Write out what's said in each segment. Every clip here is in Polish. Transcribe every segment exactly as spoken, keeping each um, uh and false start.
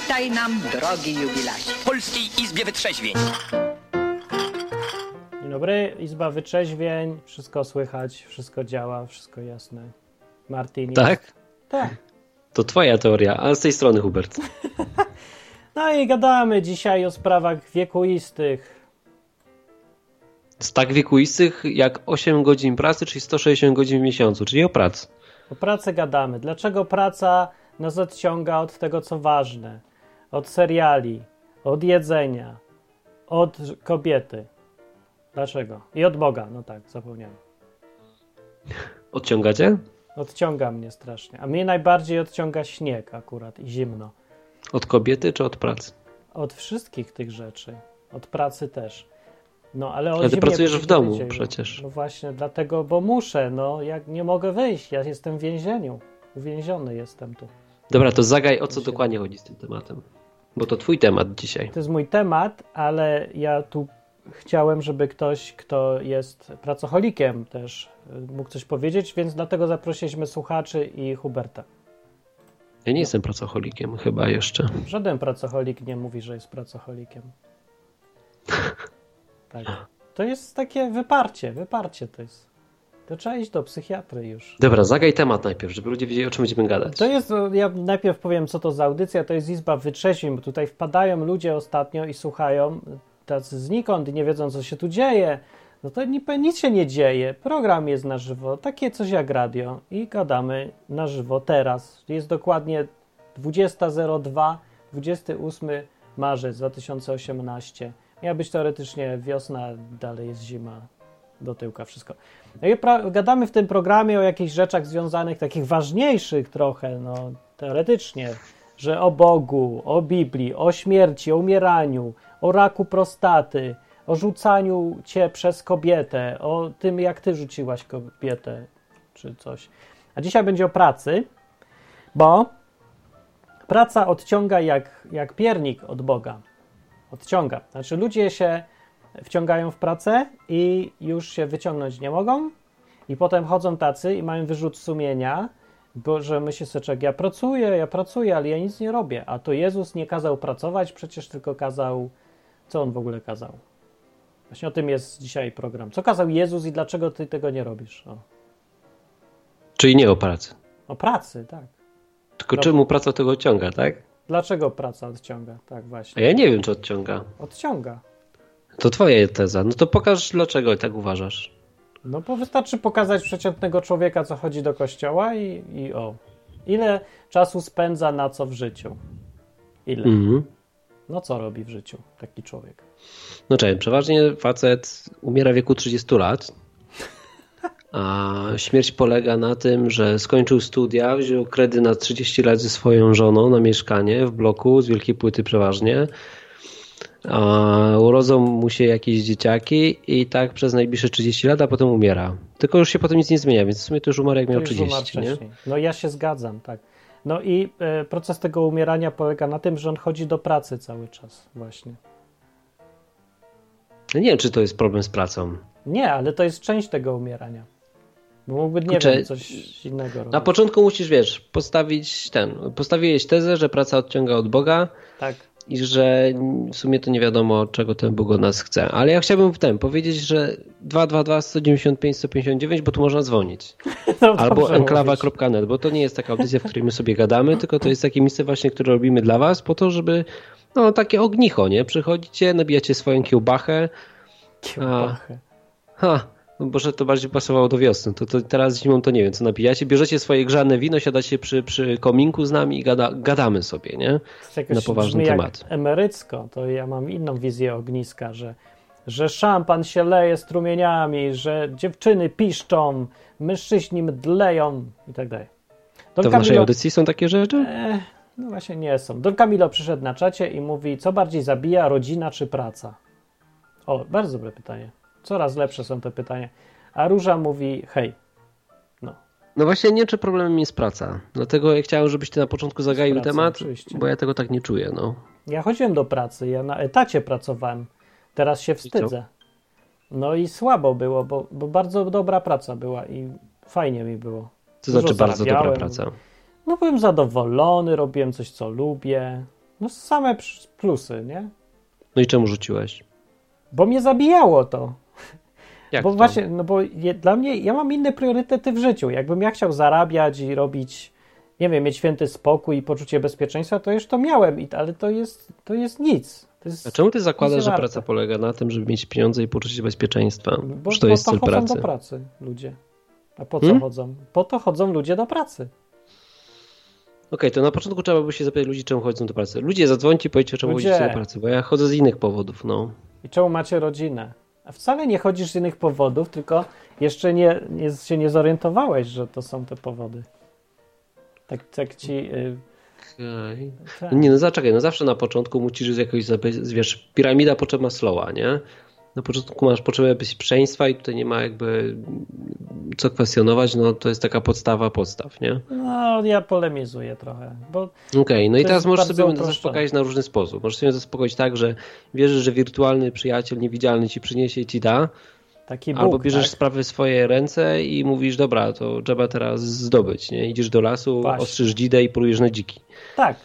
Witaj nam, drogi jubilacie. W Polskiej Izbie Wytrzeźwień. Dzień dobry, Izba Wytrzeźwień, wszystko słychać, wszystko działa, wszystko jasne. Martin jest... Tak? Tak. To twoja teoria, a z tej strony Hubert. No i gadamy dzisiaj o sprawach wiekuistych. Z tak wiekuistych jak osiem godzin pracy, czyli sto sześćdziesiąt godzin w miesiącu, czyli o pracy. O pracy gadamy. Dlaczego praca nas odciąga od tego, co ważne? Od seriali, od jedzenia, od kobiety. Dlaczego? I od Boga, no tak, zapomniałem. Odciągacie? Odciąga mnie strasznie. A mnie najbardziej odciąga śnieg akurat i zimno. Od kobiety czy od pracy? Od wszystkich tych rzeczy. Od pracy też. No, ale o Ale ty zimie pracujesz w domu powiedzieć, przecież. No właśnie, dlatego, bo muszę, no, jak nie mogę wyjść, ja jestem w więzieniu. Uwięziony jestem tu. Dobra, to zagaj, o co dokładnie chodzi z tym tematem. Bo to twój temat dzisiaj. To jest mój temat, ale ja tu chciałem, żeby ktoś, kto jest pracocholikiem też mógł coś powiedzieć, więc dlatego zaprosiliśmy słuchaczy i Huberta. Ja nie jestem pracocholikiem chyba jeszcze. Żaden pracocholik nie mówi, że jest pracocholikiem. Tak. To jest takie wyparcie, wyparcie to jest. To trzeba iść do psychiatry już. Dobra, zagaj temat najpierw, żeby ludzie wiedzieli, o czym będziemy gadać. To jest, ja najpierw powiem, co to za audycja, to jest Izba Wytrzeźwień, bo tutaj wpadają ludzie ostatnio i słuchają, tacy znikąd i nie wiedzą, co się tu dzieje. No to nic się nie dzieje, program jest na żywo, takie coś jak radio i gadamy na żywo teraz. Jest dokładnie dwudziesta dwa, dwudziestego ósmego marzec dwa tysiące osiemnasty. Miała być teoretycznie wiosna, dalej jest zima, do tyłka wszystko. No i pra- gadamy w tym programie o jakichś rzeczach związanych, takich ważniejszych trochę, no teoretycznie, że o Bogu, o Biblii, o śmierci, o umieraniu, o raku prostaty, o rzucaniu cię przez kobietę, o tym, jak ty rzuciłaś kobietę, czy coś. A dzisiaj będzie o pracy, bo praca odciąga jak, jak piernik od Boga. Odciąga. Znaczy ludzie się wciągają w pracę i już się wyciągnąć nie mogą i potem chodzą tacy i mają wyrzut sumienia, bo że myślę sobie, jak ja pracuję, ja pracuję, ale ja nic nie robię. A to Jezus nie kazał pracować, przecież tylko kazał... Co on w ogóle kazał? Właśnie o tym jest dzisiaj program. Co kazał Jezus i dlaczego ty tego nie robisz? O. Czyli nie o pracy. O pracy, tak. Tylko no, czemu praca tego odciąga, tak? Dlaczego praca odciąga? Tak, właśnie. A ja nie wiem, czy odciąga. Odciąga. To twoja teza. No to pokaż, dlaczego tak uważasz. No bo wystarczy pokazać przeciętnego człowieka, co chodzi do kościoła i, i o. Ile czasu spędza na co w życiu? Ile? Mhm. No co robi w życiu taki człowiek? No czekaj, przeważnie facet umiera w wieku trzydziestu lat, a śmierć polega na tym, że skończył studia, wziął kredyt na trzydzieści lat ze swoją żoną na mieszkanie w bloku z wielkiej płyty przeważnie, a urodzą mu się jakieś dzieciaki i tak przez najbliższe trzydzieści lat, a potem umiera. Tylko już się potem nic nie zmienia, więc w sumie to już umarł jak miał trzydzieści, nie? No ja się zgadzam, tak. No i e, proces tego umierania polega na tym, że on chodzi do pracy cały czas właśnie. No nie wiem, czy to jest problem z pracą. Nie, ale to jest część tego umierania. Bo mógłby, nie Kurczę, wiem, coś innego robić. Na początku musisz, wiesz, postawić ten, postawiłeś tezę, że praca odciąga od Boga. Tak. I że w sumie to nie wiadomo, czego ten Bóg od nas chce. Ale ja chciałbym w tym powiedzieć, że dwa dwa dwa, sto dziewięćdziesiąt pięć, sto pięćdziesiąt dziewięć, bo tu można dzwonić. No, albo enklawa kropka net, bo to nie jest taka audycja, w której my sobie gadamy, tylko to jest takie miejsce właśnie, które robimy dla was, po to, żeby no takie ognicho, nie? Przychodzicie, nabijacie swoją kiełbachę. Kiełbachę. A, ha, no może to bardziej pasowało do wiosny. To, to teraz zimą to nie wiem, co napijacie. Bierzecie swoje grzane wino, siadacie przy, przy kominku z nami i gada, gadamy sobie, nie? Na poważny temat. Jak emerycko, to ja mam inną wizję ogniska, że, że szampan się leje strumieniami, że dziewczyny piszczą, mężczyźni mdleją i tak dalej. Don to w Camilo, naszej audycji są takie rzeczy? E, no właśnie nie są. Don Camilo przyszedł na czacie i mówi, co bardziej zabija, rodzina czy praca? O, bardzo dobre pytanie. Coraz lepsze są te pytania. A Róża mówi, hej. No. No właśnie nie, czy problemem jest praca. Dlatego ja chciałem, żebyś ty na początku zagaił praca, temat, oczywiście. Bo ja tego tak nie czuję. No. Ja chodziłem do pracy, ja na etacie pracowałem. Teraz się wstydzę. No i słabo było, bo, bo bardzo dobra praca była i fajnie mi było. Co znaczy bardzo dobra praca? No byłem zadowolony, robiłem coś, co lubię. No same plusy, nie? No i czemu rzuciłeś? Bo mnie zabijało to. Jak bo to? właśnie, no bo je, dla mnie, ja mam inne priorytety w życiu. Jakbym ja chciał zarabiać i robić, nie wiem, mieć święty spokój i poczucie bezpieczeństwa, to już to miałem, i, ale to jest, to jest nic. To jest A czemu ty zakładasz, że warte. praca polega na tym, żeby mieć pieniądze i poczucie bezpieczeństwa? Bo, że to bo jest to cel chodzą pracy. do pracy ludzie. A po co Hmm? chodzą? Po to chodzą ludzie do pracy. Okej, okay, to na początku trzeba by się zapytać ludzi, czemu chodzą do pracy. Ludzie, zadzwońcie, powiedzcie, czemu Ludzie. chodzicie do pracy, bo ja chodzę z innych powodów, no. I czemu macie rodzinę? A wcale nie chodzisz z innych powodów, tylko jeszcze nie, nie, się nie zorientowałeś, że to są te powody. Tak, tak ci... Yy, Okay. tak. No nie, no zaczekaj, no zawsze na początku musisz jakoś, wiesz, piramida potrzeb Maslowa, nie? Na początku masz potrzebę bezpieczeństwa i tutaj nie ma jakby co kwestionować, no to jest taka podstawa podstaw, nie? No, ja polemizuję trochę, bo... Okej, okay, no i teraz możesz sobie uproszczone. zaspokajać na różny sposób. Możesz sobie zaspokoić tak, że wierzysz, że wirtualny przyjaciel niewidzialny ci przyniesie i ci da, Taki Bóg, albo bierzesz tak? sprawy w swoje ręce i mówisz, dobra, to trzeba teraz zdobyć, nie? Idziesz do lasu, Właśnie. ostrzysz dzidę i polujesz na dziki. Tak.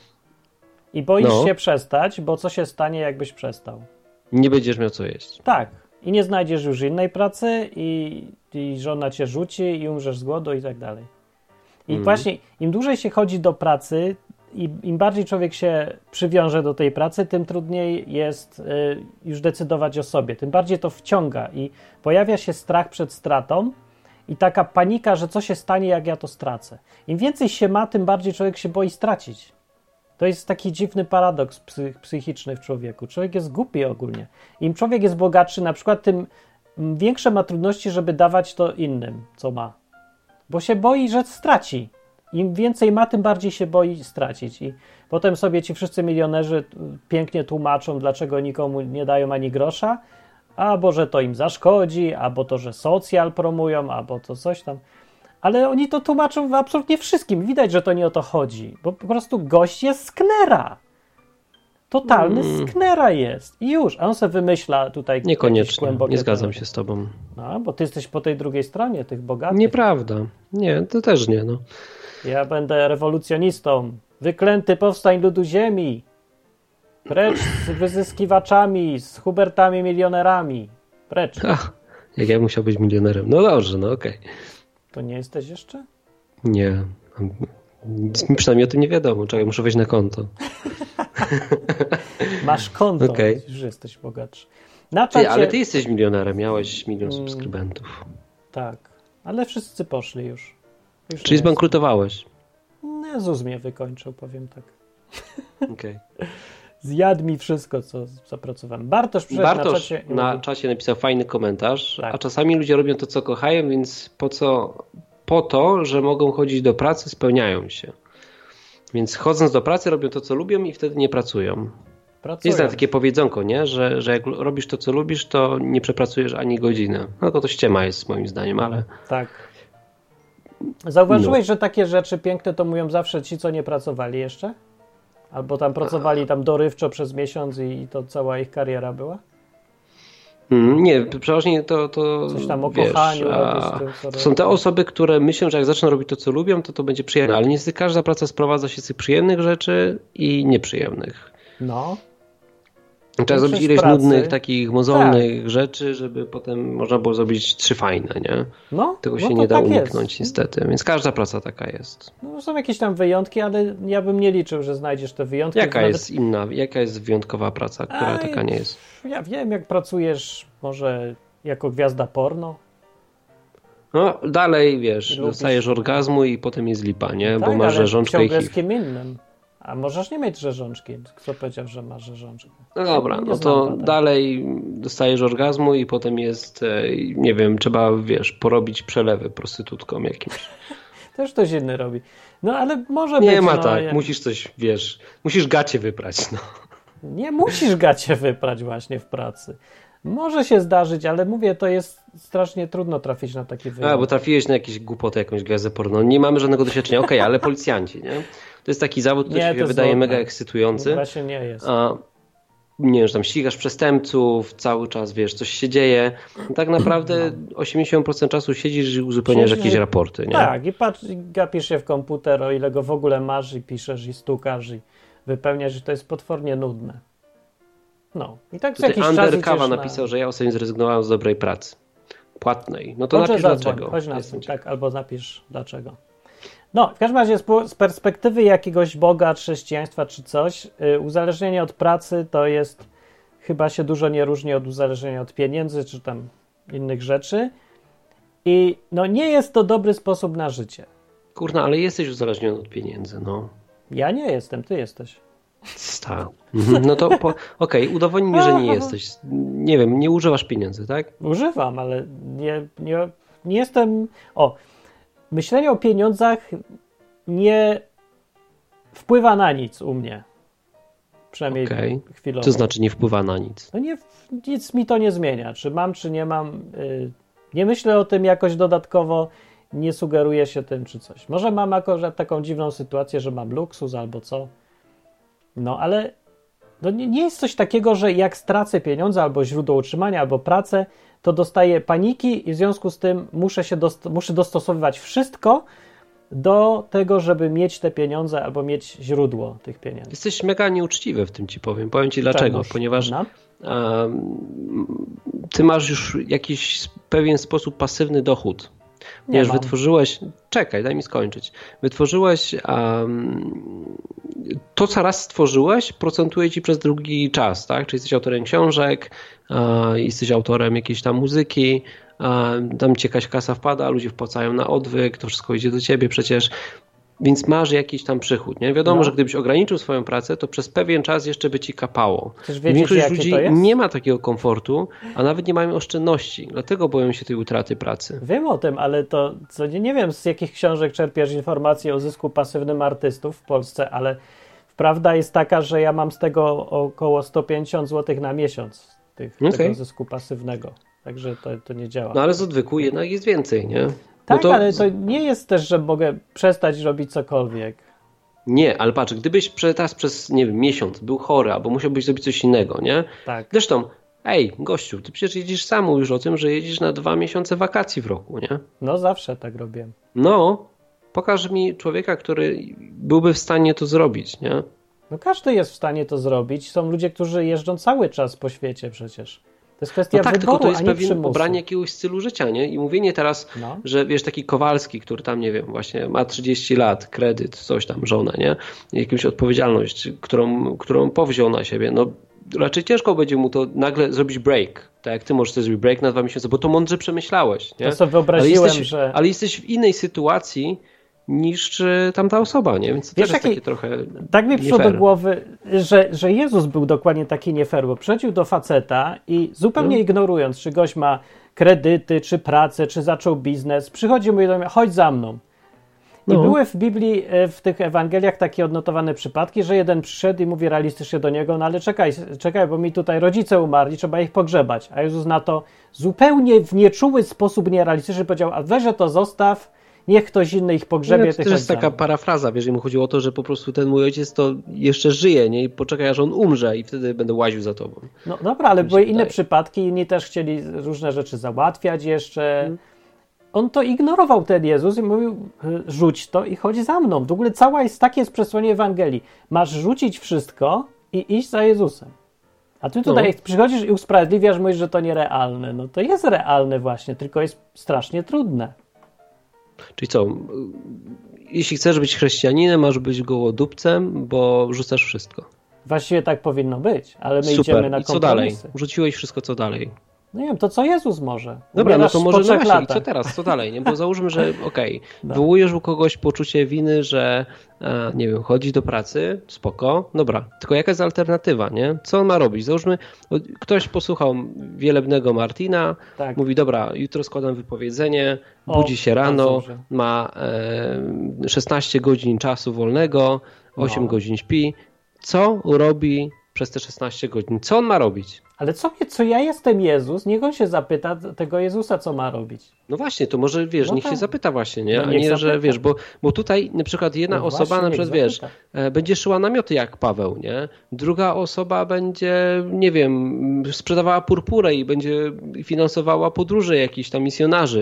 I boisz No. się przestać, bo co się stanie, jakbyś przestał? Nie będziesz miał co jeść. Tak. I nie znajdziesz już innej pracy i, i żona cię rzuci i umrzesz z głodu i tak dalej. I Mm. właśnie im dłużej się chodzi do pracy i im bardziej człowiek się przywiąże do tej pracy, tym trudniej jest y, już decydować o sobie. Tym bardziej to wciąga i pojawia się strach przed stratą i taka panika, że co się stanie, jak ja to stracę. Im więcej się ma, tym bardziej człowiek się boi stracić. To jest taki dziwny paradoks psych- psychiczny w człowieku. Człowiek jest głupi ogólnie. Im człowiek jest bogatszy, na przykład, tym większe ma trudności, żeby dawać to innym, co ma. Bo się boi, że straci. Im więcej ma, tym bardziej się boi stracić. I potem sobie ci wszyscy milionerzy pięknie tłumaczą, dlaczego nikomu nie dają ani grosza, albo że to im zaszkodzi, albo to, że socjal promują, albo to coś tam. Ale oni to tłumaczą absolutnie wszystkim. Widać, że to nie o to chodzi. Bo po prostu gość jest sknera. Totalny Mm. sknera jest. I już. A on sobie wymyśla tutaj jakieś Niekoniecznie, głębokie nie zgadzam teorie. się z tobą. No, bo ty jesteś po tej drugiej stronie, tych bogatych. Nieprawda. Nie, to też nie, no. Ja będę rewolucjonistą. Wyklęty powstań ludu ziemi. Precz z wyzyskiwaczami, z Hubertami milionerami. Precz. Ach, jak ja musiał być milionerem. No dobrze, no okej. Okay. To nie jesteś jeszcze? Nie. Nic mi przynajmniej o tym nie wiadomo. Czekaj, muszę wejść na konto. Masz konto, Okay. już jesteś bogatszy. Na czacie... Ty, ale ty jesteś milionerem, miałeś milion subskrybentów. Tak, ale wszyscy poszli już. już Czyli zbankrutowałeś. No, ZUS mnie wykończył, powiem tak. Okay. Zjadł mi wszystko, co zapracowałem. Bartosz przyszedł Bartosz na czacie. na czacie napisał fajny komentarz, Tak. a czasami ludzie robią to, co kochają, więc po co? Po to, że mogą chodzić do pracy, spełniają się. Więc chodząc do pracy robią to, co lubią i wtedy nie pracują. Pracują. Jest takie powiedzonko, nie? Że, że jak robisz to, co lubisz, to nie przepracujesz ani godziny. No to to ściema jest moim zdaniem, ale... Tak. Zauważyłeś, No. że takie rzeczy piękne to mówią zawsze ci, co nie pracowali jeszcze? Albo tam pracowali tam dorywczo przez miesiąc i to cała ich kariera była? Mm, nie, przeważnie to, to Coś tam o wiesz, kochaniu a, robisz, tym, co to są te robisz. osoby, które myślą, że jak zaczną robić to, co lubią, to to będzie przyjemne. Ale niestety każda praca sprowadza się z tych przyjemnych rzeczy i nieprzyjemnych. No. Trzeba Większość zrobić ileś pracy- nudnych, takich mozolnych rzeczy, żeby potem można było zrobić trzy fajne, nie? No, Tego no się to nie da tak uniknąć jest. niestety, więc każda praca taka jest. No, są jakieś tam wyjątki, ale ja bym nie liczył, że znajdziesz te wyjątki. Jaka Nawet- jest inna, jaka jest wyjątkowa praca, która Aj, taka nie jest? Ja wiem, jak pracujesz może jako gwiazda porno. No dalej, wiesz, Lubisz. dostajesz orgazmu i potem jest lipa, nie? Bo Tak, masz ale rzeżączkę i ciągle z H I V. kim innym. A możesz nie mieć rzeżączki. Kto powiedział, że masz rzeżączkę? No dobra, Nie no znam to badań. dalej dostajesz orgazmu i potem jest, e, nie wiem, trzeba, wiesz, porobić przelewy prostytutkom jakimś. Też ktoś inny robi. No ale może Nie być. ma no, tak, jak... musisz coś, wiesz, musisz gacie wyprać, no. Nie musisz gacie wyprać właśnie w pracy. Może się zdarzyć, ale mówię, to jest strasznie trudno trafić na taki wyjątek. A, bo trafiłeś na jakieś głupoty, jakąś gwiazdę porno. Nie mamy żadnego doświadczenia. Okej, okay, ale policjanci, nie? To jest taki zawód, który Nie, się to jest wydaje nudne. mega ekscytujący. Właśnie nie jest. A, nie wiem, że tam ścigasz przestępców, cały czas, wiesz, coś się dzieje. Tak naprawdę osiemdziesiąt procent czasu siedzisz i uzupełniasz Siedzisz, jakieś raporty, nie? Tak, i patrz, i gapisz się w komputer, o ile go w ogóle masz i piszesz i stukasz i wypełniać, że to jest potwornie nudne. No. I tak co jakiś czas Ander Kawa na... napisał, że ja ostatnio zrezygnowałem z dobrej pracy. Płatnej. No to Dobrze napisz zadzwoń. Dlaczego. Chodź na swój, tak, albo napisz dlaczego. No, w każdym razie z perspektywy jakiegoś Boga, chrześcijaństwa czy coś, yy, uzależnienie od pracy to jest, chyba się dużo nie różni od uzależnienia od pieniędzy czy tam innych rzeczy i no nie jest to dobry sposób na życie. Kurna, ale jesteś uzależniony od pieniędzy, no. Ja nie jestem, ty jesteś. Tak. No to po, okej, okay, udowodnij mi, że nie jesteś. Nie wiem, nie używasz pieniędzy, tak? Używam, ale nie, nie, nie jestem... O, myślenie o pieniądzach nie wpływa na nic u mnie. Przynajmniej okay. chwilowo. Co znaczy nie wpływa na nic? No nie, nic mi to nie zmienia. Czy mam, czy nie mam. Yy, nie myślę o tym jakoś dodatkowo, nie sugeruję się tym, czy coś. Może mam akurat taką dziwną sytuację, że mam luksus albo co. No ale no nie, nie jest coś takiego, że jak stracę pieniądze albo źródło utrzymania, albo pracę, to dostaję paniki i w związku z tym muszę się dost- muszę dostosowywać wszystko do tego, żeby mieć te pieniądze albo mieć źródło tych pieniędzy. Jesteś mega nieuczciwy w tym ci powiem. Powiem ci dlaczego. Tak, ponieważ um, ty masz już jakiś pewien sposób pasywny dochód. Wiesz, wytworzyłeś... Czekaj, daj mi skończyć. Wytworzyłeś... Um, to, co raz stworzyłeś, procentuje ci przez długi czas, tak? Czyli jesteś autorem książek, uh, jesteś autorem jakiejś tam muzyki, uh, tam ci jakaś kasa wpada, ludzie wpłacają na odwyk, to wszystko idzie do ciebie przecież, więc masz jakiś tam przychód, nie? Wiadomo, no. że gdybyś ograniczył swoją pracę, to przez pewien czas jeszcze by ci kapało. Większość ludzi nie ma takiego komfortu, a nawet nie mają oszczędności, dlatego boją się tej utraty pracy. Wiem o tym, ale to co, nie wiem, z jakich książek czerpiesz informacje o zysku pasywnym artystów w Polsce, ale prawda jest taka, że ja mam z tego około sto pięćdziesiąt złotych na miesiąc tych, okay. tego zysku pasywnego. Także to, to nie działa. No ale z odwyku jednak jest więcej, nie? Tak, to... ale to nie jest też, że mogę przestać robić cokolwiek. Nie, ale patrz, gdybyś teraz przez, nie wiem, miesiąc był chory, albo musiałbyś zrobić coś innego, nie? Tak. Zresztą, ej, gościu, ty przecież jedziesz sam, mówisz o tym, że jedziesz na dwa miesiące wakacji w roku, nie? No zawsze tak robiłem. No, pokaż mi człowieka, który byłby w stanie to zrobić, nie? No każdy jest w stanie to zrobić. Są ludzie, którzy jeżdżą cały czas po świecie przecież. To jest kwestia no tak, wyboru, tylko to jest a nie pewien przymusu. obranie jakiegoś stylu życia, nie? I mówienie teraz, no. że wiesz, taki Kowalski, który tam, nie wiem, właśnie ma trzydzieści lat, kredyt, coś tam, żona, nie? Jakąś odpowiedzialność, którą, którą powziął na siebie, no raczej ciężko będzie mu to nagle zrobić break, tak jak ty możesz sobie zrobić break na dwa miesiące, bo to mądrze przemyślałeś, nie? To sobie wyobraziłem, ale jesteś, że... Ale jesteś w innej sytuacji niż tamta osoba, nie? Więc to Wiesz, też jest takie trochę tak mi przyszło do głowy, że, że Jezus był dokładnie taki nie fair, bo przychodził do faceta i zupełnie no. ignorując, czy gość ma kredyty, czy pracę, czy zaczął biznes, przychodził mu i mówił, chodź za mną. I no. były w Biblii, w tych Ewangeliach takie odnotowane przypadki, że jeden przyszedł i mówi realistycznie do niego, no ale czekaj, czekaj, bo mi tutaj rodzice umarli, trzeba ich pogrzebać. A Jezus na to zupełnie w nieczuły sposób nierealistyczny powiedział, a weź to zostaw, niech ktoś inny ich pogrzebie. No, to też jest taka parafraza, wiesz, mu chodziło o to, że po prostu ten mój ojciec to jeszcze żyje, nie? I poczekaj, aż on umrze i wtedy będę łaził za tobą. No dobra, ale były inne przypadki, inni też chcieli różne rzeczy załatwiać jeszcze. Hmm. On to ignorował, ten Jezus, i mówił, rzuć to i chodź za mną. W ogóle cała jest, takie jest przesłanie Ewangelii. Masz rzucić wszystko i iść za Jezusem. A ty tutaj no. przychodzisz i usprawiedliwiasz, mówisz, że to nierealne. No to jest realne właśnie, tylko jest strasznie trudne. Czyli co, jeśli chcesz być chrześcijaninem, masz być gołodupcem, bo rzucasz wszystko. Właściwie tak powinno być, ale my Super. idziemy na I co dalej? Rzuciłeś wszystko, co dalej? No nie wiem, to co Jezus może. Dobra, no to może no właśnie, i co teraz, co dalej? Nie? Bo załóżmy, że okej, okay, no. wywołujesz u kogoś poczucie winy, że e, nie wiem, chodzi do pracy, spoko, dobra, tylko jaka jest alternatywa, nie? Co on ma robić? Załóżmy, ktoś posłuchał wielebnego Martina, tak. mówi, dobra, jutro składam wypowiedzenie, o, budzi się rano, ma e, szesnaście godzin czasu wolnego, osiem no. godzin śpi. Co robi przez te szesnaście godzin? Co on ma robić? Ale co, co ja jestem Jezus, niech on się zapyta tego Jezusa, co ma robić. No właśnie, to może, wiesz, no niech tak. się zapyta właśnie, nie? No a nie, zapyta. Że, wiesz, bo, bo tutaj na przykład jedna no osoba, właśnie, na przykład, wiesz, będzie szyła namioty jak Paweł, nie? Druga osoba będzie, nie wiem, sprzedawała purpurę i będzie finansowała podróże jakichś tam misjonarzy.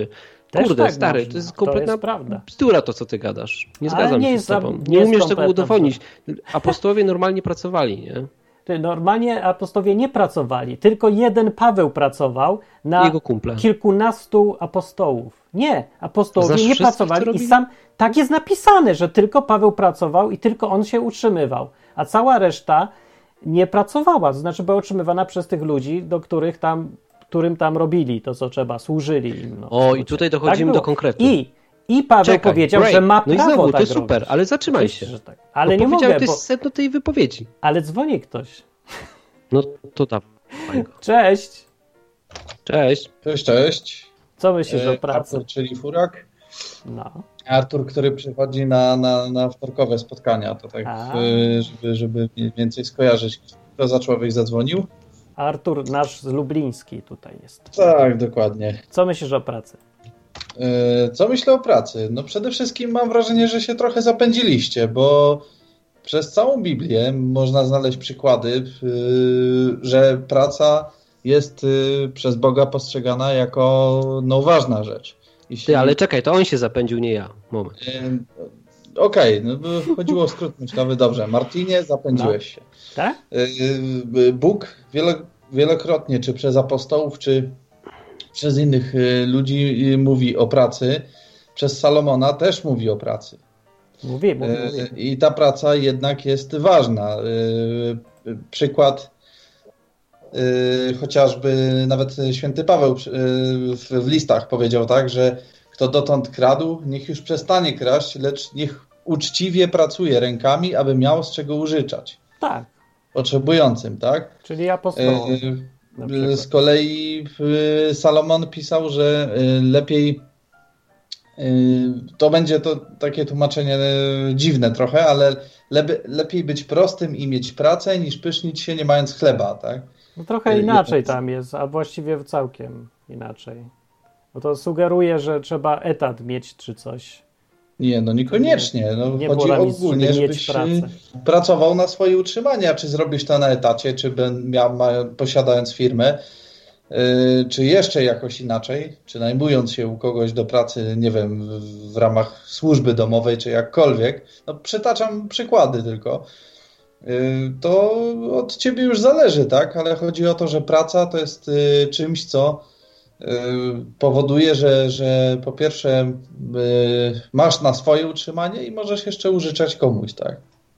Też Kurde, tak stary, można. to jest kompletna to jest bzdura to, co ty gadasz. Nie Ale zgadzam nie się jest z tobą. za- Nie, nie umiesz jest tego kompletna udowodnić. Apostołowie normalnie pracowali, nie? Ty, normalnie apostołowie nie pracowali, tylko jeden Paweł pracował na Jego kumple. kilkunastu apostołów. Nie, apostołowie Znasz nie wszystkich, co pracowali i robili? sam, tak jest napisane, że tylko Paweł pracował i tylko on się utrzymywał, a cała reszta nie pracowała, to znaczy była utrzymywana przez tych ludzi, do których tam, którym tam robili to, co trzeba, służyli im. No, O, i tutaj dochodzimy było. do konkretu. I, i Paweł Czekaj, powiedział, break. że ma No i prawo znowu, tak to jest robić. super, ale zatrzymaj Oczywiście, się. że tak. Ale Bo nie powiedziałem, mogę, to bo... jest sedno tej wypowiedzi. Ale dzwoni ktoś. No to dawaj go. Cześć. Cześć. Cześć, cześć. Co myślisz E, o pracy? Artur, czyli Furak. No. Artur, który przychodzi na, na, na wtorkowe spotkania, to tak, A. e, żeby, żeby mniej więcej skojarzyć, kto za człowiek zadzwonił. Artur, nasz z Lubliński tutaj jest. Tak, dokładnie. Co myślisz o pracy? E, Co myślę o pracy? No przede wszystkim mam wrażenie, że się trochę zapędziliście, bo przez całą Biblię można znaleźć przykłady, e, że praca jest e, przez Boga postrzegana jako no, ważna rzecz. Jeśli... Ty, ale czekaj, to on się zapędził, nie ja. Moment. E, Okej, okay, no, chodziło o skrót myślowy. Dobrze, Martinie, zapędziłeś się. Tak? E, Bóg wielo, wielokrotnie, czy przez apostołów, czy przez innych e, ludzi e, mówi o pracy. Przez Salomona też mówi o pracy. Mówi, mówi, E, mówi. I ta praca jednak jest ważna. E, Przykład e, chociażby nawet święty Paweł e, w, w listach powiedział tak, że kto dotąd kradł, niech już przestanie kraść, lecz niech uczciwie pracuje rękami, aby miał z czego użyczać Tak, potrzebującym, tak? czyli apostołom. na E, przykład. Z kolei e, Salomon pisał, że e, lepiej e, to będzie to takie tłumaczenie e, dziwne trochę, ale lebe, lepiej być prostym i mieć pracę, niż pysznić się nie mając chleba, tak? No trochę inaczej tam jest, a właściwie całkiem inaczej. Bo to sugeruje, że trzeba etat mieć czy coś. Nie, no niekoniecznie. No, Nie chodzi było na nic, ogólnie, żeby mieć żebyś pracę. y, pracował na swoje utrzymanie, a czy zrobisz to na etacie, czy ben, miał, ma, posiadając firmę, y, czy jeszcze jakoś inaczej, czy najmując się u kogoś do pracy, nie wiem, w, w ramach służby domowej, czy jakkolwiek. No, przytaczam przykłady tylko. Y, to od ciebie już zależy, tak? Ale chodzi o to, że praca to jest y, czymś, co powoduje, że, że po pierwsze y, masz na swoje utrzymanie i możesz jeszcze użyczać komuś, tak?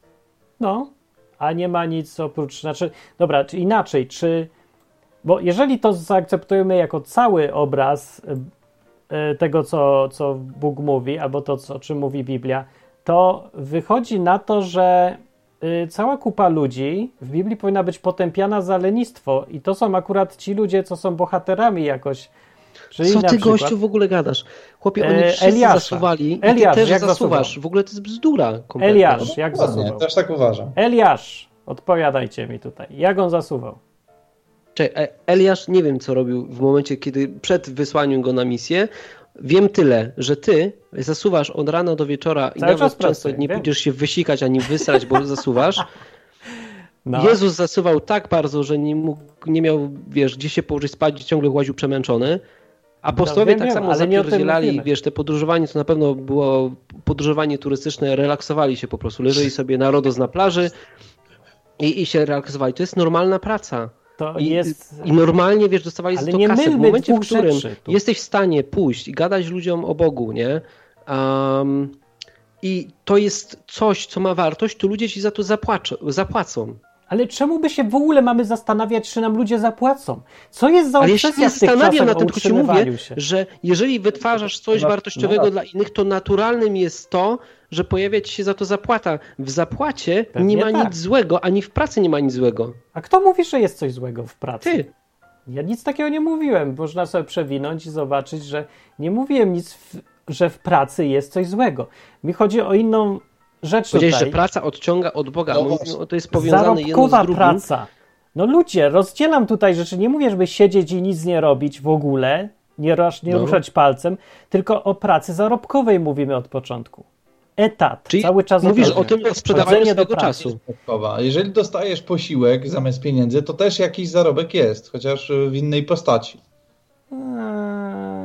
No, a nie ma nic oprócz, znaczy, dobra, czy inaczej, czy, bo jeżeli to zaakceptujemy jako cały obraz y, y, tego, co, co Bóg mówi, albo to, co, o czym mówi Biblia, to wychodzi na to, że y, cała kupa ludzi w Biblii powinna być potępiana za lenistwo i to są akurat ci ludzie, co są bohaterami jakoś. Czyli Co na ty, przykład, gościu, w ogóle gadasz? Chłopie, oni E, wszyscy Eliasza. zasuwali i Eliasz, ty też jak zasuwasz. zasuwał? W ogóle to jest bzdura kompletna. Eliasz, jak Dokładnie, zasuwał? też tak uważam. Eliasz, odpowiadajcie mi tutaj. Jak on zasuwał? Czekaj, Eliasz nie wiem, co robił w momencie, kiedy przed wysłaniem go na misję. Wiem tyle, że ty zasuwasz od rana do wieczora i Cały nawet czas często pracuję, nie wiem. pójdziesz się wysikać ani wysrać, bo zasuwasz. No. Jezus zasuwał tak bardzo, że nie mógł, nie miał, wiesz, gdzie się położyć spać, ciągle łaził przemęczony. Apostołowie No, wiem, tak wiem, samo ale nie o tym zapierdzielali, mówimy. wiesz, te podróżowanie to na pewno było podróżowanie turystyczne, relaksowali się po prostu, leżeli sobie na Rodos na plaży i, i się relaksowali. To jest normalna praca. To I, jest... I normalnie, wiesz, dostawali Ale za to nie kasę. W mylmy momencie, w dwóch którym rzeczy tu. jesteś w stanie pójść i gadać ludziom o Bogu, nie? Um, I to jest coś, co ma wartość, to ludzie ci za to zapłaczą, zapłacą. Ale czemu by się w ogóle mamy zastanawiać, czy nam ludzie zapłacą? Co jest za Ale ja się obsesja nie w tych zastanawiam czasach na o tym, tylko ci utrzymywaniu mówię, się? że jeżeli wytwarzasz coś No, wartościowego no. dla innych, to naturalnym jest to, że pojawia ci się za to zapłata. W zapłacie Pewnie nie ma tak. nic złego, ani w pracy nie ma nic złego. A kto mówi, że jest coś złego w pracy? Ty. Ja nic takiego nie mówiłem. Można sobie przewinąć i zobaczyć, że nie mówiłem nic, w, że w pracy jest coś złego. Mi chodzi o inną rzecz Powiedziałeś, tutaj. że praca odciąga od Boga. No Mówimy, właśnie. o, to jest powiązane jedno z Zarobkowa drugim. praca. No ludzie, rozdzielam tutaj rzeczy. Nie mówię, żeby siedzieć i nic nie robić w ogóle, nie, rusz, nie No. ruszać palcem, tylko o pracy zarobkowej mówimy od początku. Etat. Czyli cały czas mówisz etat. o tym o sprzedawaniu Chodzenie do swojego pracy. czasu. A jeżeli dostajesz posiłek zamiast pieniędzy, to też jakiś zarobek jest, chociaż w innej postaci. Eee,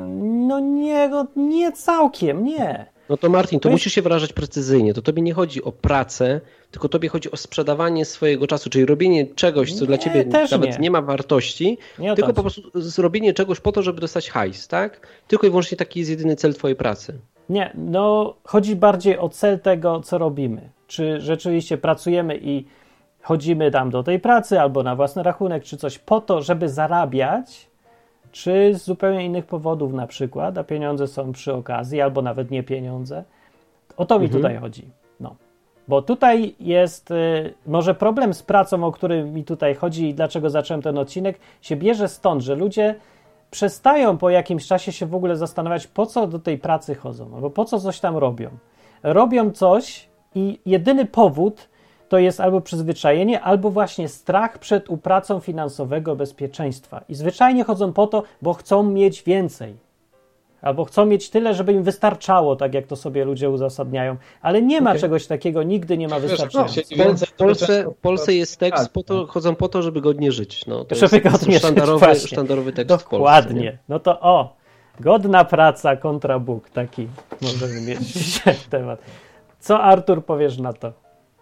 no nie, no nie całkiem, nie. No to Martin, to musisz się wyrażać precyzyjnie. To tobie nie chodzi o pracę, tylko tobie chodzi o sprzedawanie swojego czasu, czyli robienie czegoś, co nie, dla ciebie nawet nie. nie ma wartości, nie tylko po prostu zrobienie czegoś po to, żeby dostać hajs, tak? Tylko i wyłącznie taki jest jedyny cel twojej pracy. Nie, no chodzi bardziej o cel tego, co robimy. Czy rzeczywiście pracujemy i chodzimy tam do tej pracy albo na własny rachunek, czy coś po to, żeby zarabiać, czy z zupełnie innych powodów na przykład, a pieniądze są przy okazji, albo nawet nie pieniądze. O to mi mhm. tutaj chodzi. No. Bo tutaj jest y, może problem z pracą, o którym mi tutaj chodzi i dlaczego zacząłem ten odcinek, się bierze stąd, że ludzie przestają po jakimś czasie się w ogóle zastanawiać, po co do tej pracy chodzą, albo po co coś tam robią. Robią coś i jedyny powód to jest albo przyzwyczajenie, albo właśnie strach przed utracą finansowego bezpieczeństwa. I zwyczajnie chodzą po to, bo chcą mieć więcej. Albo chcą mieć tyle, żeby im wystarczało, tak jak to sobie ludzie uzasadniają. Ale nie ma okay. czegoś takiego, nigdy nie ma wystarczająco. W Polsce, w Polsce jest tekst, po to, chodzą po to, żeby godnie żyć. No, to żeby jest godnie sztandarowy, żyć, sztandarowy tekst Dokładnie. w Polsce. No to o, godna praca kontra Bóg. Taki możemy mieć temat. Co Artur powiesz na to?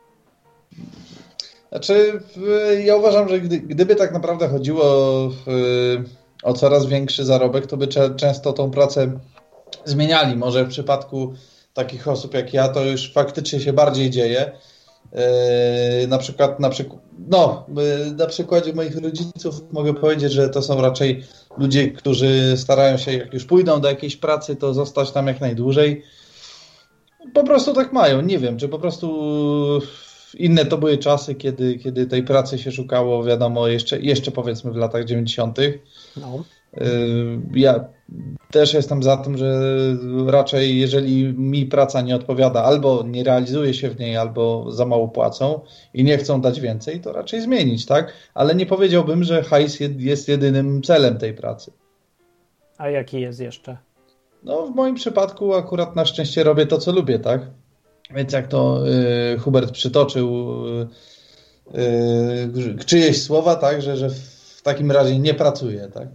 Znaczy, ja uważam, że gdy, gdyby tak naprawdę chodziło o coraz większy zarobek, to by często tą pracę zmieniali. Może w przypadku takich osób jak ja, to już faktycznie się bardziej dzieje. Na przykład, na, przyk- no, na przykładzie moich rodziców mogę powiedzieć, że to są raczej ludzie, którzy starają się, jak już pójdą do jakiejś pracy, to zostać tam jak najdłużej. Po prostu tak mają. Nie wiem, czy po prostu inne to były czasy, kiedy, kiedy tej pracy się szukało, wiadomo, jeszcze, jeszcze powiedzmy w latach dziewięćdziesiątych. No. Ja też jestem za tym, że raczej jeżeli mi praca nie odpowiada, albo nie realizuje się w niej, albo za mało płacą i nie chcą dać więcej, to raczej zmienić, tak? Ale nie powiedziałbym, że hajs jest jedynym celem tej pracy. A jaki jest jeszcze? No w moim przypadku akurat na szczęście robię to, co lubię, tak? Więc jak to y, Hubert przytoczył y, y, czyjeś słowa, tak, że, że w takim razie nie pracuję, tak?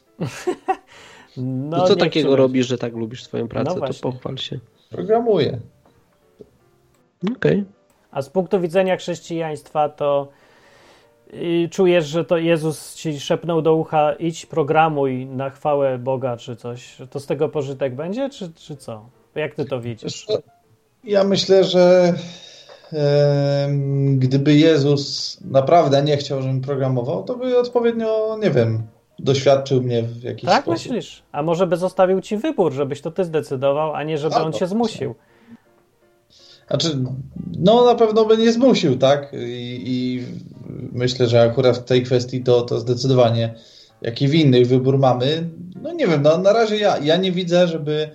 No, to co takiego czułeś. Robisz, że tak lubisz swoją pracę? No to pochwal się. Programuję. Okej. Okay. A z punktu widzenia chrześcijaństwa to y, czujesz, że to Jezus ci szepnął do ucha, idź programuj na chwałę Boga czy coś. To z tego pożytek będzie, czy, czy co? Jak ty to widzisz? Ja myślę, że e, gdyby Jezus naprawdę nie chciał, żebym programował, to by odpowiednio, nie wiem, doświadczył mnie w jakiś tak, sposób. Tak myślisz? A może by zostawił ci wybór, żebyś to ty zdecydował, a nie żeby a, on cię zmusił? Znaczy, no na pewno by nie zmusił, tak? I, i myślę, że akurat w tej kwestii to, to zdecydowanie jaki w innych wybór mamy. No nie wiem, no na razie ja, ja nie widzę, żeby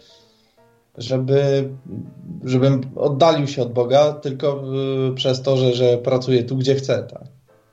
żeby żebym oddalił się od Boga tylko y, przez to, że, że pracuję tu, gdzie chcę, tak?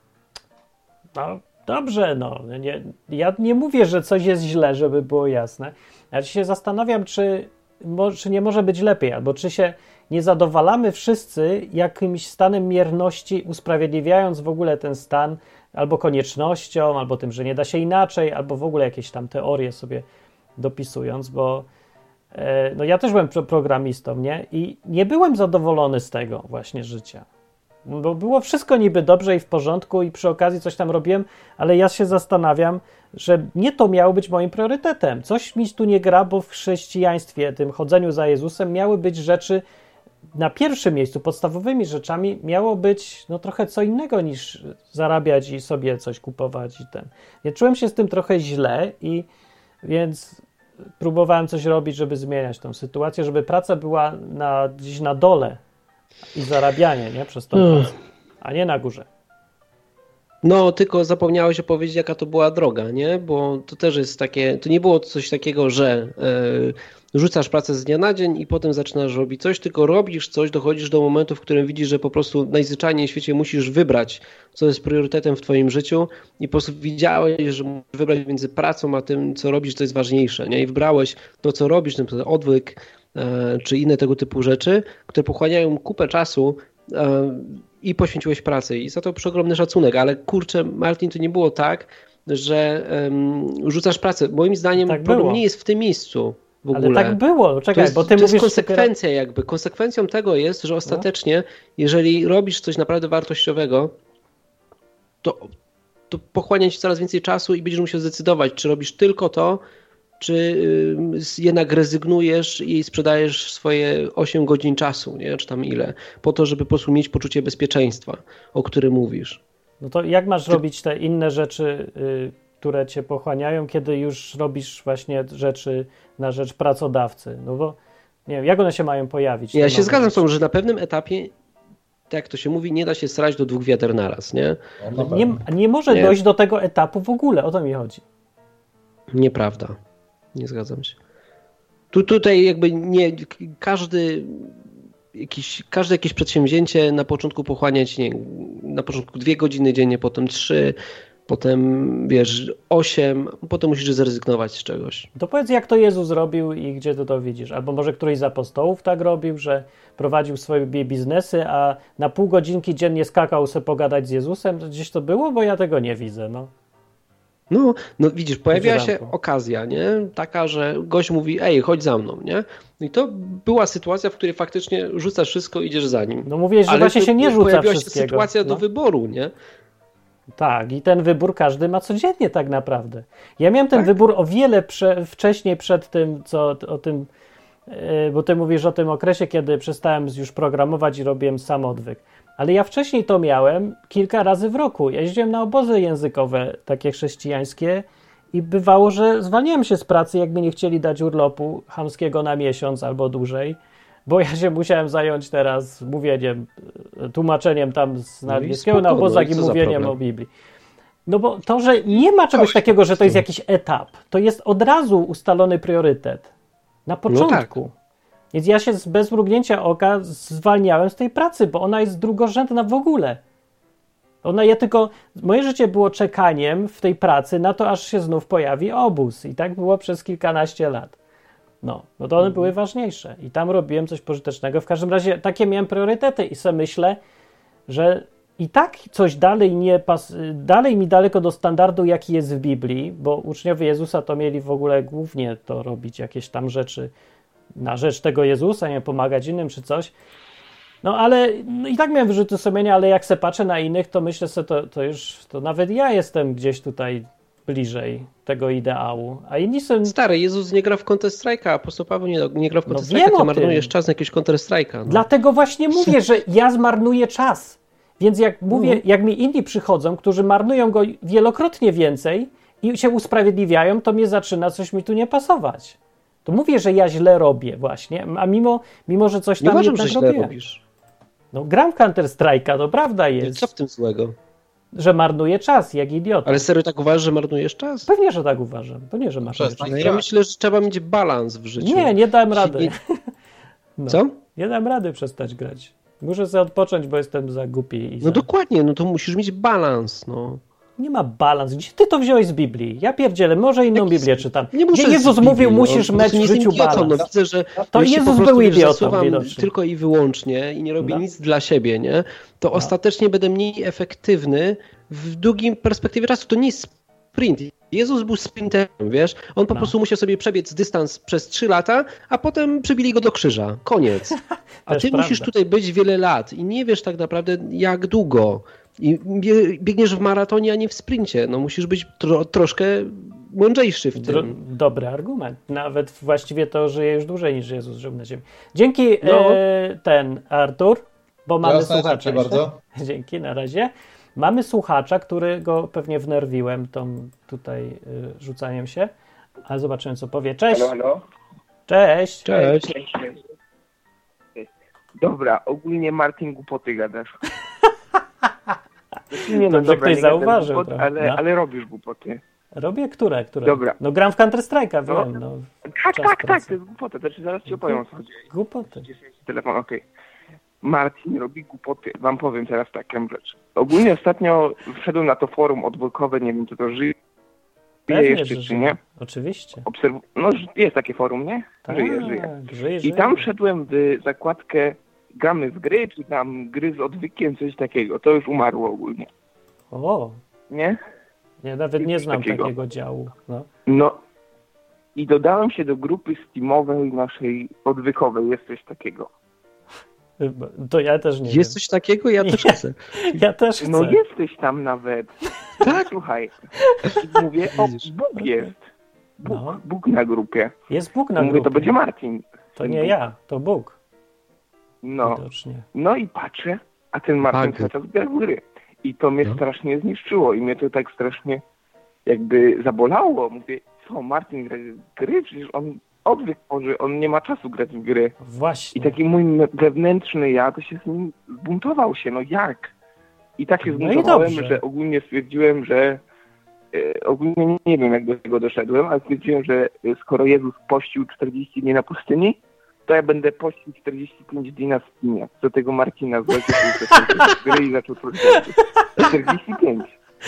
No dobrze, no. Nie, ja nie mówię, że coś jest źle, żeby było jasne. Ja się zastanawiam, czy, mo, czy nie może być lepiej, albo czy się nie zadowalamy wszyscy jakimś stanem mierności, usprawiedliwiając w ogóle ten stan albo koniecznością, albo tym, że nie da się inaczej, albo w ogóle jakieś tam teorie sobie dopisując, bo no ja też byłem programistą, nie? I nie byłem zadowolony z tego właśnie życia. Bo było wszystko niby dobrze i w porządku i przy okazji coś tam robiłem, ale ja się zastanawiam, że nie to miało być moim priorytetem. Coś mi tu nie gra, bo w chrześcijaństwie, tym chodzeniu za Jezusem miały być rzeczy na pierwszym miejscu, podstawowymi rzeczami miało być no trochę co innego niż zarabiać i sobie coś kupować i ten. Ja czułem się z tym trochę źle i więc próbowałem coś robić, żeby zmieniać tą sytuację, żeby praca była na, gdzieś na dole i zarabianie, nie? Przez tą hmm. pracę, a nie na górze. No, tylko zapomniałeś opowiedzieć, jaka to była droga, nie? Bo to też jest takie, to nie było coś takiego, że yy, rzucasz pracę z dnia na dzień i potem zaczynasz robić coś, tylko robisz coś, dochodzisz do momentu, w którym widzisz, że po prostu najzwyczajniej w świecie musisz wybrać, co jest priorytetem w twoim życiu i po prostu widziałeś, że musisz wybrać między pracą a tym, co robisz, to jest ważniejsze, nie? I wybrałeś to, co robisz, na przykład odwyk yy, czy inne tego typu rzeczy, które pochłaniają kupę czasu, yy, i poświęciłeś pracy i za to przeogromny szacunek, ale kurczę, Martin, to nie było tak, że um, rzucasz pracę. Moim zdaniem tak problem było. nie jest w tym miejscu. w ogóle. Ale tak było, czekaj, to jest, bo ty to mówisz... jest konsekwencja jakby. Konsekwencją tego jest, że ostatecznie, jeżeli robisz coś naprawdę wartościowego, to, to pochłania ci coraz więcej czasu i będziesz musiał zdecydować, czy robisz tylko to, czy jednak rezygnujesz i sprzedajesz swoje osiem godzin czasu, nie? Czy tam ile, po to, żeby po prostu mieć poczucie bezpieczeństwa, o którym mówisz. No to jak masz Ty... robić te inne rzeczy, y, które cię pochłaniają, kiedy już robisz właśnie rzeczy na rzecz pracodawcy? No bo nie wiem, jak one się mają pojawić? Ja się zgadzam z tym, że na pewnym etapie, tak jak to się mówi, nie da się srać do dwóch wiader naraz, nie? No nie, nie może nie. dojść do tego etapu w ogóle, o to mi chodzi. Nieprawda. Nie zgadzam się. Tu, tutaj jakby nie każdy jakiś, każde jakieś przedsięwzięcie na początku pochłaniać, nie, na początku dwie godziny dziennie, potem trzy, potem wiesz, osiem, potem musisz zrezygnować z czegoś. To powiedz, jak to Jezus zrobił i gdzie ty to widzisz? Albo może któryś z apostołów tak robił, że prowadził swoje biznesy, a na pół godzinki dziennie skakał sobie pogadać z Jezusem? Gdzieś to było? Bo ja tego nie widzę, no. No, no widzisz, pojawiła się okazja, nie? Taka, że gość mówi, ej, chodź za mną, nie? I to była sytuacja, w której faktycznie rzucasz wszystko i idziesz za nim. No mówię, że właśnie się nie rzuca pojawiła wszystkiego. się sytuacja no. do wyboru, nie? Tak, i ten wybór każdy ma codziennie tak naprawdę. Ja miałem ten tak? wybór o wiele prze, wcześniej przed tym, co o tym, yy, bo ty mówisz o tym okresie, kiedy przestałem już programować i robiłem samodwyk. Ale ja wcześniej to miałem kilka razy w roku. Ja jeździłem na obozy językowe, takie chrześcijańskie i bywało, że zwalniałem się z pracy, jakby nie chcieli dać urlopu chamskiego na miesiąc albo dłużej, bo ja się musiałem zająć teraz mówieniem, tłumaczeniem tam z angielskiego no na obozach no i, i mówieniem o Biblii. No bo to, że nie ma czegoś takiego, że to jest jakiś etap, to jest od razu ustalony priorytet. Na początku. No tak. Więc ja się bez mrugnięcia oka zwalniałem z tej pracy, bo ona jest drugorzędna w ogóle. Ona ja tylko, moje życie było czekaniem w tej pracy na to, aż się znów pojawi obóz. I tak było przez kilkanaście lat. No, no to one mhm. były ważniejsze. I tam robiłem coś pożytecznego. W każdym razie takie miałem priorytety i sobie myślę, że i tak coś dalej nie pas, dalej mi daleko do standardu, jaki jest w Biblii, bo uczniowie Jezusa to mieli w ogóle głównie to robić, jakieś tam rzeczy na rzecz tego Jezusa, nie pomagać innym czy coś. No ale no i tak miałem wyrzuty sumienia, ale jak se patrzę na innych, to myślę sobie, to, to już, to nawet ja jestem gdzieś tutaj bliżej tego ideału, a inni są... Stary, Jezus nie gra w Counter-Strike'a, apostoł Paweł nie, nie gra w Counter-Strike'a, no ty marnujesz czas na jakiegoś Counter-Strike'a. No. Dlatego właśnie mówię, że ja zmarnuję czas. Więc jak mówię, mm. jak mi inni przychodzą, którzy marnują go wielokrotnie więcej i się usprawiedliwiają, to mnie zaczyna coś mi tu nie pasować. To mówię, że ja źle robię właśnie, a mimo, mimo że coś tam nie uważam, jednak że źle robię. robisz. No gram w Counter-Strike'a, to prawda jest. Co w tym złego? Że marnuję czas, jak idiota. Ale serio tak uważasz, że marnujesz czas? Pewnie, że tak uważam. To nie, że marnuję czas. No ja myślę, że trzeba mieć balans w życiu. Nie, nie dam rady. Nie... No, Co? Nie dam rady przestać grać. Muszę sobie odpocząć, bo jestem za głupi. I no za... dokładnie, no to musisz mieć balans, no. Nie ma balans. Gdzie ty to wziąłeś z Biblii? Ja pierdzielę, może inną Jak Biblię czytam. Nie muszę Gdzie Jezus Biblii, mówił, no, musisz mieć w życiu idiotą, balans. No, widzę, że to Jezus po był idiotą. tylko i wyłącznie i nie robię no. nic dla siebie, nie? To no. ostatecznie będę mniej efektywny w długim perspektywie czasu. To nie jest sprint. Jezus był sprinterem, wiesz? On po no. prostu musiał sobie przebiec dystans przez trzy lata, a potem przybili go do krzyża. Koniec. A ty prawda. musisz tutaj być wiele lat i nie wiesz tak naprawdę jak długo. I biegniesz w maratonie, a nie w sprincie. No musisz być tro, troszkę mądrzejszy w tym. Dro, dobry argument. Nawet właściwie to żyje już dłużej niż Jezus żył na ziemi. Dzięki no. e, ten Artur, bo mamy Jasne, słuchacza. bardzo. Dzięki, na razie. Mamy słuchacza, którego pewnie wnerwiłem tą tutaj y, rzucaniem się, ale zobaczymy, co powie. Cześć! Halo, halo. Cześć! Cześć! Cześć. Dobra, ogólnie Martin głupoty gadasz. Nie, no Dobrze, dobra, ktoś nie zauważył. Głupot, ale, no. ale robisz głupoty. Robię? Które? które? Dobra. No gram w Counter-Strike'a, No. wiem. No, Tak, czas tak, pracy. tak, to jest głupota. Znaczy zaraz ci opowiem o co chodzi. Głupoty. Telefon, okej. Okay. Martin robi głupoty. Wam powiem teraz taką rzecz. Ogólnie ostatnio wszedłem na to forum odwykowe, nie wiem czy to żyje Pewnie, jeszcze, że czy żyje. nie. Oczywiście. Obserw- no jest takie forum, nie? Tak, Żyje, żyje. żyje, I żyje. tam wszedłem w zakładkę gramy w gry, czy tam gry z odwykiem, coś takiego. To już umarło ogólnie. O, Nie? ja nawet nie znam takiego. takiego działu. No. No, i dodałem się do grupy steamowej naszej odwykowej. Jest coś takiego. To ja też nie Jest wiem. coś takiego? Ja też Nie. chcę. Ja też chcę. No jesteś tam nawet. Tak? Słuchaj, i mówię, o, Bóg jest. Bóg, No. Bóg na grupie. Jest Bóg na Mówię, grupie. to będzie Marcin. To Ten nie Bóg. ja, to Bóg. No. Widocznie. No i patrzę, a ten Marcin Tak. cały czas gra w gry. I to mnie No. strasznie zniszczyło i mnie to tak strasznie jakby zabolało. Mówię, co, Marcin gra w gry? Przecież on odwyk tworzy, on nie ma czasu grać w gry. Właśnie. I taki mój wewnętrzny ja to się z nim zbuntował się, no jak? I tak się No i zbuntowałem, dobrze. że ogólnie stwierdziłem, że e, ogólnie nie wiem jak do tego doszedłem, ale stwierdziłem, że e, skoro Jezus pościł czterdzieści dni na pustyni, to ja będę pościł czterdzieści pięć dni na Steamie. Do tego Marcina zlecił z gry i zaczął tworzyć. czterdzieści pięć.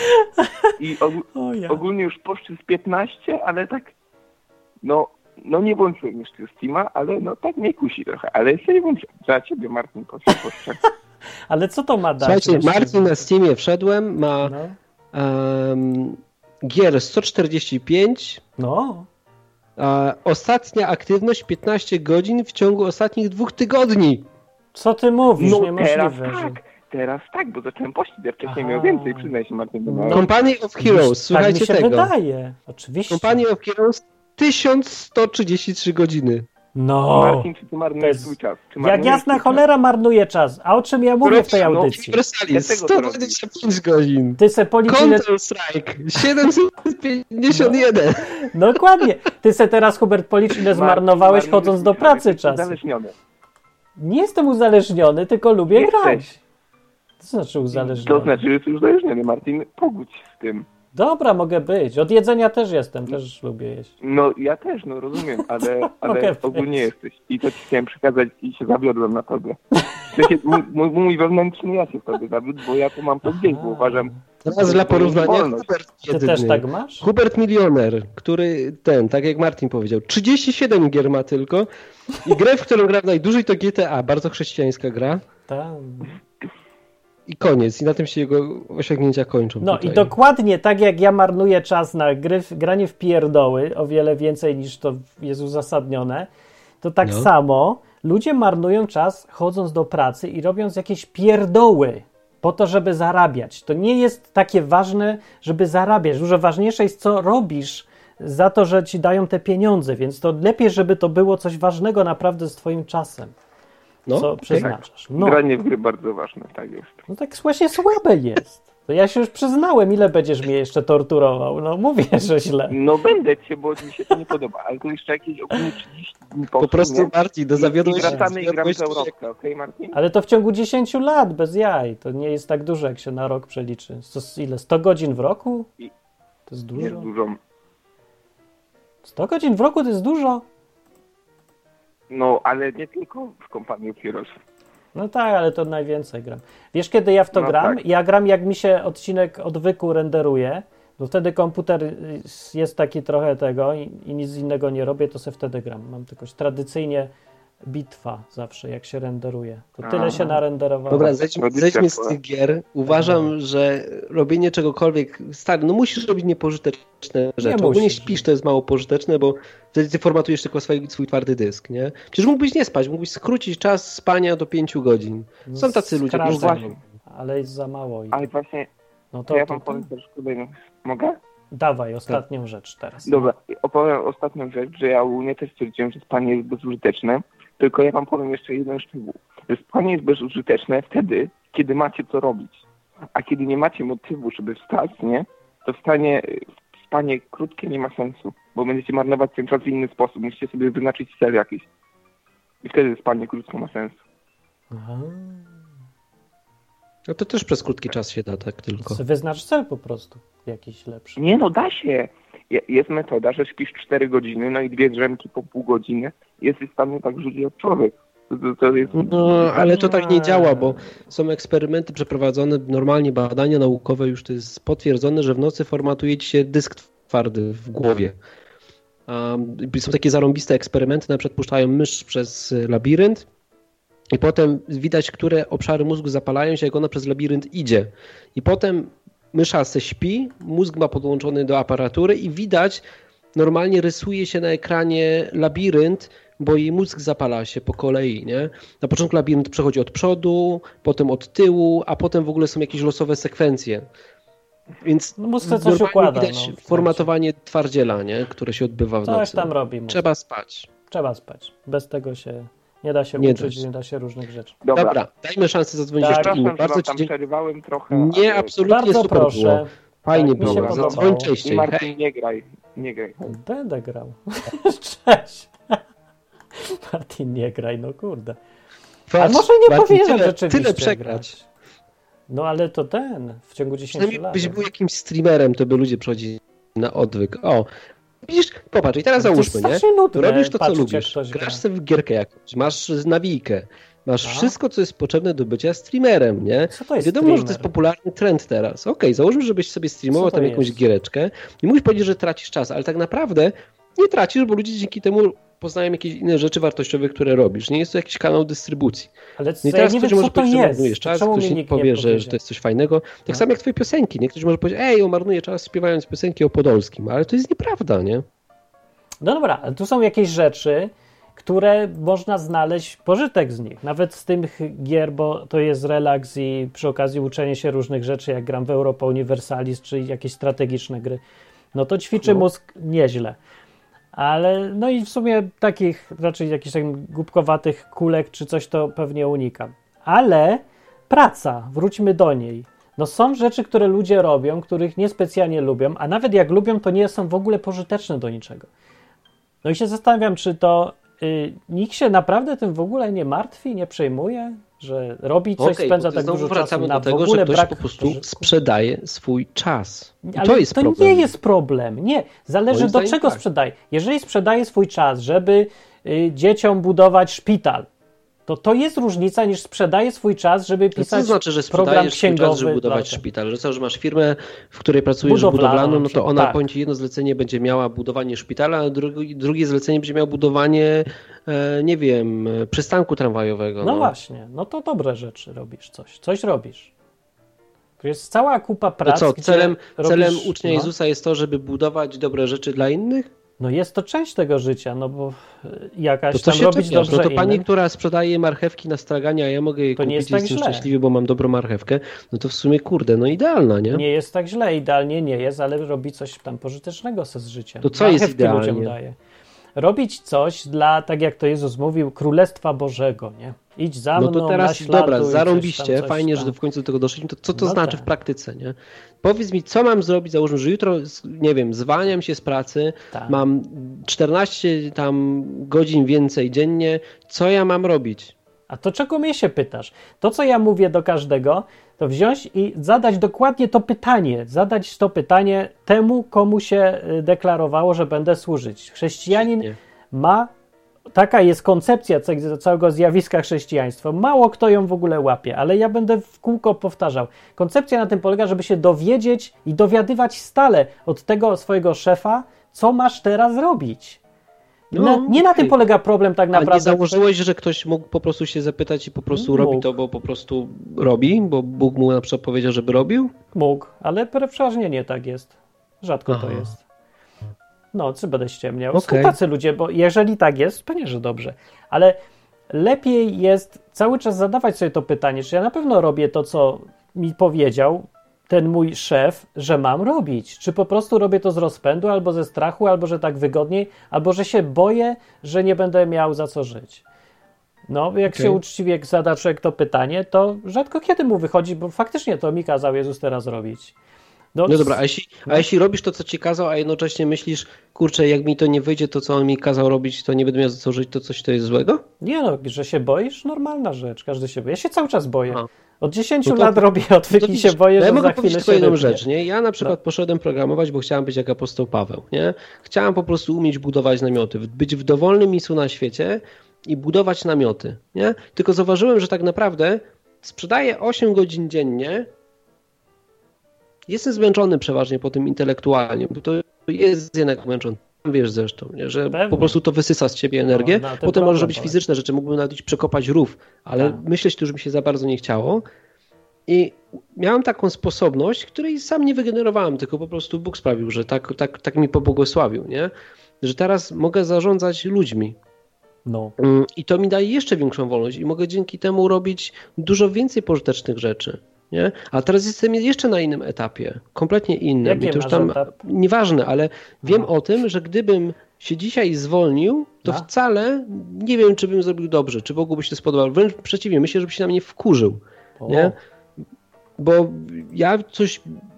I og- O ja. ogólnie już poszczy z piętnaście, ale tak no, no nie włączyłem jeszcze Steama, ale no tak mnie kusi trochę, ale jeszcze nie włączyłem. Za ciebie, Marcin, poszczę, poszczę. Ale co to ma dać? Słuchajcie, właściwie? Marcin na Steamie wszedłem, ma No. um, gier sto czterdzieści pięć, No. a ostatnia aktywność piętnaście godzin w ciągu ostatnich dwóch tygodni. Co ty mówisz? No Niemożliwe, teraz że... tak, teraz tak, bo zacząłem pościć, ja wcześniej Aha. miał więcej, przyznaj się, Marcin. No. No. Company of Heroes, tak mi słuchajcie się tego. wydaje. Oczywiście. Company of Heroes tysiąc sto trzydzieści trzy godziny. No. Marcin, czy ty marnujesz To jest- swój czas? Czy Jak marnujesz jasna swój cholera marnuje czas. A o czym ja mówię w tej No, audycji? Universalis Dlatego to sto robisz. dwadzieścia pięć godzin. Ty se policz ile... Counter Strike siedemset pięćdziesiąt jeden. Dokładnie. Ty se teraz, Hubert, policz ile Marcin, zmarnowałeś marnujesz chodząc do swój czas, pracy jesteś czas. uzależniony. Nie jestem uzależniony, tylko lubię Jesteś. grać. To znaczy uzależniony? To znaczy, że jesteś uzależniony, Marcin, pogódź się z tym. Dobra, mogę być. Od jedzenia też jestem, też lubię jeść. No ja też, no rozumiem, ale, ale Mogę ogólnie być. jesteś. I to ci chciałem przekazać i się zawiodłem na tobie. W sensie, mój, mój, mój wewnętrzny ja się w tobie zawiódł, bo ja to mam to gdzieś, bo uważam... Teraz dla porównania Wolność. Hubert Ty biedny. też tak masz? Hubert milioner, który ten, tak jak Martin powiedział, trzydzieści siedem gier ma tylko i grę, w którą gra najdłużej to G T A, bardzo chrześcijańska gra Tak. i koniec. I na tym się jego osiągnięcia kończą. No tutaj. i dokładnie tak jak ja marnuję czas na gry, granie w pierdoły, o wiele więcej niż to jest uzasadnione, to tak No. samo ludzie marnują czas chodząc do pracy i robiąc jakieś pierdoły po to, żeby zarabiać. To nie jest takie ważne, żeby zarabiać. Dużo ważniejsze jest, co robisz za to, że ci dają te pieniądze, więc to lepiej, żeby to było coś ważnego naprawdę z twoim czasem, No, co okej. przeznaczasz. No. Granie w gry bardzo ważne, tak jest. No tak właśnie słabe jest. To ja się już przyznałem, ile będziesz mnie jeszcze torturował. No mówię, że źle. No będę cię, bo mi się to nie podoba, ale to jeszcze jakieś ogólnie trzydzieści dni Po prostu Martin, do I zawiodłeś wracamy i gramy zawiodłeś w Europkę, okej Martin? Ale to w ciągu dziesięć lat, bez jaj. To nie jest tak dużo, jak się na rok przeliczy. To ile? sto godzin w roku? I- To jest Jest dużo. dużo. sto godzin w roku to jest dużo? No, ale nie tylko w kompanii Heroes. No tak, ale to najwięcej gram. Wiesz, kiedy ja w to No gram? tak. Ja gram, jak mi się odcinek odwyku renderuje, bo wtedy komputer y, jest taki trochę tego i, i nic innego nie robię, to se wtedy gram. Mam tylko tradycyjnie bitwa zawsze, jak się renderuje. To tyle Aha. się narenderowało. Dobra, zejdźmy, Tradycja zejdźmy z twoja. tych gier. Uważam, że robienie czegokolwiek, stary, no musisz robić niepożyteczne rzeczy. Ogólnie musisz. śpisz, to jest mało pożyteczne, bo wtedy ty formatujesz tylko swój, swój twardy dysk, nie? Przecież mógłbyś nie spać, mógłbyś skrócić czas spania do pięciu godzin. No, Są tacy ludzie, skracam, którzy właśnie. ale jest za mało. Ich. Ale właśnie, No to to, ja to, wam to, powiem też kolejną. Mogę? dawaj ostatnią rzecz teraz. Dobra, opowiem ostatnią rzecz, że ja ogólnie też stwierdziłem, że spanie jest bezużyteczne, tylko ja wam powiem jeszcze jeden szczegół. Że spanie jest bezużyteczne wtedy, kiedy macie co robić. A kiedy nie macie motywu, żeby wstać, nie? To wstanie, spanie krótkie nie ma sensu, bo będziecie marnować ten czas w inny sposób. Musicie sobie wyznaczyć cel jakiś. I wtedy spanie krótko ma sens. Aha. No to też przez krótki czas się da, tak tylko. Wyznacz cel po prostu. Jakiś lepszy. Nie no, da się. Je- Jest metoda, że śpisz cztery godziny, no i dwie drzemki po pół godziny. Jesteś w stanie tak żyć jak człowiek. To, to, to jest... No, ale to tak nie działa, bo są eksperymenty przeprowadzone, normalnie badania naukowe, już to jest potwierdzone, że w nocy formatuje ci się dysk twardy w głowie. Um, są takie zarąbiste eksperymenty, na przykład puszczają mysz przez labirynt i potem widać, które obszary mózgu zapalają się, jak ona przez labirynt idzie. I potem mysza se śpi, mózg ma podłączony do aparatury i widać, normalnie rysuje się na ekranie labirynt, bo jej mózg zapala się po kolei, nie? Na początku labirynt przechodzi od przodu, potem od tyłu, a potem w ogóle są jakieś losowe sekwencje. Więc no, mózg coś układa, widać no, formatowanie twardziela, nie? Które się odbywa w coś nocy. tam robi mózg. Trzeba spać. Trzeba spać. Bez tego się nie da się nie uczyć, da nie da się różnych rzeczy. Dobra, Dobra dajmy szansę zadzwonić tak, jeszcze innym. Bardzo Bardzo ci przerywałem trochę. Nie, ale... absolutnie Bardzo super proszę. było. Fajnie Tak, mi się było. podobało. Zadzwoń częściej. I Martin, Hej. nie graj. Nie graj. Będę grał. Cześć. Martin, nie graj, no kurde. Ale może nie Martin, powinienem tyle, rzeczywiście tyle przegrać. grać. No ale to ten, w ciągu dziesięciu Przynajmniej lat. byś był jakimś streamerem, to by ludzie przychodzili na odwyk. O, widzisz, popatrz, i teraz To jest załóżmy, nie? strasznie nudne Robisz to, co patrzeć, jak lubisz. ktoś gra. Grasz sobie w gierkę jakąś, masz nawijkę, masz A? wszystko, co jest potrzebne do bycia streamerem, nie? Co to jest Wiadomo, streamer? że to jest popularny trend teraz. Okej, okay, załóżmy, żebyś sobie streamował Co to tam jakąś jest? giereczkę i musisz powiedzieć, że tracisz czas, ale tak naprawdę nie tracisz, bo ludzie dzięki temu poznają jakieś inne rzeczy wartościowe, które robisz. Nie jest to jakiś kanał dystrybucji. Ale No i co, teraz ja nie ktoś wiem, może co to powiedzieć, że jest. marnujesz czas, Czemu ktoś mi nie nikt powie, nie że, powiedział? że to jest coś fajnego. Tak No. samo jak twoje piosenki. Nie? Ktoś może powiedzieć, ej, on marnuje czas śpiewając piosenki o Podolskim, ale to jest nieprawda, nie? No dobra, ale tu są jakieś rzeczy, które można znaleźć pożytek z nich. Nawet z tych gier, bo to jest relaks i przy okazji uczenie się różnych rzeczy, jak gram w Europa Universalis, czy jakieś strategiczne gry. No to ćwiczy No. mózg nieźle. Ale no i w sumie takich raczej jakichś tak głupkowatych kulek czy coś to pewnie unikam. Ale praca, wróćmy do niej. No są rzeczy, które ludzie robią, których niespecjalnie lubią, a nawet jak lubią, to nie są w ogóle pożyteczne do niczego. No i się zastanawiam, czy to y, nikt się naprawdę tym w ogóle nie martwi, nie przejmuje, że robi coś, Okej, spędza bo tak znowu dużo wracamy czasu na do tego, w ogóle że ktoś brak po prostu pożytku. sprzedaje swój czas. I Ale to jest to problem. nie jest problem. Nie. Zależy Moim do zdaniem czego tak. sprzedaje. Jeżeli sprzedaje swój czas, żeby y, dzieciom budować szpital, to to jest różnica niż sprzedaje swój czas, żeby Co pisać to znaczy, że program sprzedajesz swój księgowy. czas, żeby budować dla- szpital? Że co, że masz firmę, w której pracujesz Budowlaną, budowlaną, no to ona tak. bądź jedno zlecenie będzie miała budowanie szpitala, a drugi, drugie zlecenie będzie miało budowanie, e, nie wiem, e, przystanku tramwajowego. No No, właśnie, no to dobre rzeczy robisz, coś, coś robisz. To jest cała kupa To prac, co, gdzie celem, robisz, celem ucznia no, Jezusa jest to, żeby budować dobre rzeczy dla innych? no jest to część tego życia, no bo y, jakaś To co tam się robić czepiasz? dobrze No to pani, innym. która sprzedaje marchewki na straganie, a ja mogę jej To nie kupić jest i tak jestem źle. szczęśliwy, bo mam dobrą marchewkę, no to w sumie kurde, no idealna, nie? Nie jest tak źle, idealnie nie jest, ale robi coś tam pożytecznego se z życiem. To co jest Marchewki idealnie? ludziom daje. Robić coś dla, tak jak to Jezus mówił, Królestwa Bożego, nie? Idź za No mną, to teraz, naśladuj, dobra, coś zarąbiście, tam, coś fajnie, tam. że w końcu do tego doszliśmy, to co to No znaczy tak. w praktyce, nie? Powiedz mi, co mam zrobić, załóżmy, że jutro, nie wiem, zwalniam się z pracy, Tak. mam czternaście tam godzin więcej dziennie, co ja mam robić? A to czego mnie się pytasz? To, co ja mówię do każdego, to wziąć i zadać dokładnie to pytanie. Zadać to pytanie temu, komu się y, deklarowało, że będę służyć. Chrześcijanin Nie. ma, taka jest koncepcja ce- całego zjawiska chrześcijaństwa. Mało kto ją w ogóle łapie, ale ja będę w kółko powtarzał. Koncepcja na tym polega, żeby się dowiedzieć i dowiadywać stale od tego swojego szefa, co masz teraz robić. No, na, nie na okej. tym polega problem tak A nie naprawdę. założyłeś, że ktoś mógł po prostu się zapytać i po prostu Mógł. robi to, bo po prostu robi, bo Bóg mu na przykład powiedział, żeby robił? Mógł, ale przeważnie nie tak jest. Rzadko Aha. to jest. No, co będę ściemniał? Okej. Są tacy ludzie, bo jeżeli tak jest, pewnie, że dobrze. Ale lepiej jest cały czas zadawać sobie to pytanie, czy ja na pewno robię to, co mi powiedział ten mój szef, że mam robić. Czy po prostu robię to z rozpędu, albo ze strachu, albo że tak wygodniej, albo że się boję, że nie będę miał za co żyć. No, jak Okej. się uczciwie zada człowiek to pytanie, to rzadko kiedy mu wychodzi, bo faktycznie to mi kazał Jezus teraz robić. No dobra, a jeśli, a jeśli robisz to, co ci kazał, a jednocześnie myślisz, kurczę, jak mi to nie wyjdzie, to co on mi kazał robić, to nie będę miał za co żyć, to coś to jest złego? Nie no, że się boisz? Normalna rzecz, każdy się boje. Ja się cały czas boję. A. Od dziesięciu No to- lat robię To odwyki i widzisz, się boję, ja że mogę za powiedzieć chwilę tylko się jedną wytnie. rzecz, nie? Ja na przykład poszedłem programować, bo chciałem być jak apostoł Paweł, nie? Chciałem po prostu umieć budować namioty, być w dowolnym miejscu na świecie i budować namioty, nie? Tylko zauważyłem, że tak naprawdę sprzedaję osiem godzin dziennie. Jestem zmęczony przeważnie po tym intelektualnie, bo to jest jednak zmęczony. Wiesz zresztą, nie? Że Pewnie. po prostu to wysysa z ciebie energię. No, na ten Potem problem możesz robić polega. fizyczne rzeczy, mógłbym nawet iść przekopać rów, ale Tak. myśleć tu, że mi się za bardzo nie chciało. I miałem taką sposobność, której sam nie wygenerowałem, tylko po prostu Bóg sprawił, że tak, tak, tak mi pobłogosławił, nie? Że teraz mogę zarządzać ludźmi. No. I to mi daje jeszcze większą wolność i mogę dzięki temu robić dużo więcej pożytecznych rzeczy. Nie? A teraz jestem jeszcze na innym etapie, kompletnie innym. Jaki I to już tam etap? nieważne, ale wiem no. o tym, że gdybym się dzisiaj zwolnił, to no. wcale nie wiem, czy bym zrobił dobrze, czy Bogu by się to spodobało. Wręcz przeciwnie, myślę, żeby się na mnie wkurzył. Nie? Bo ja coś...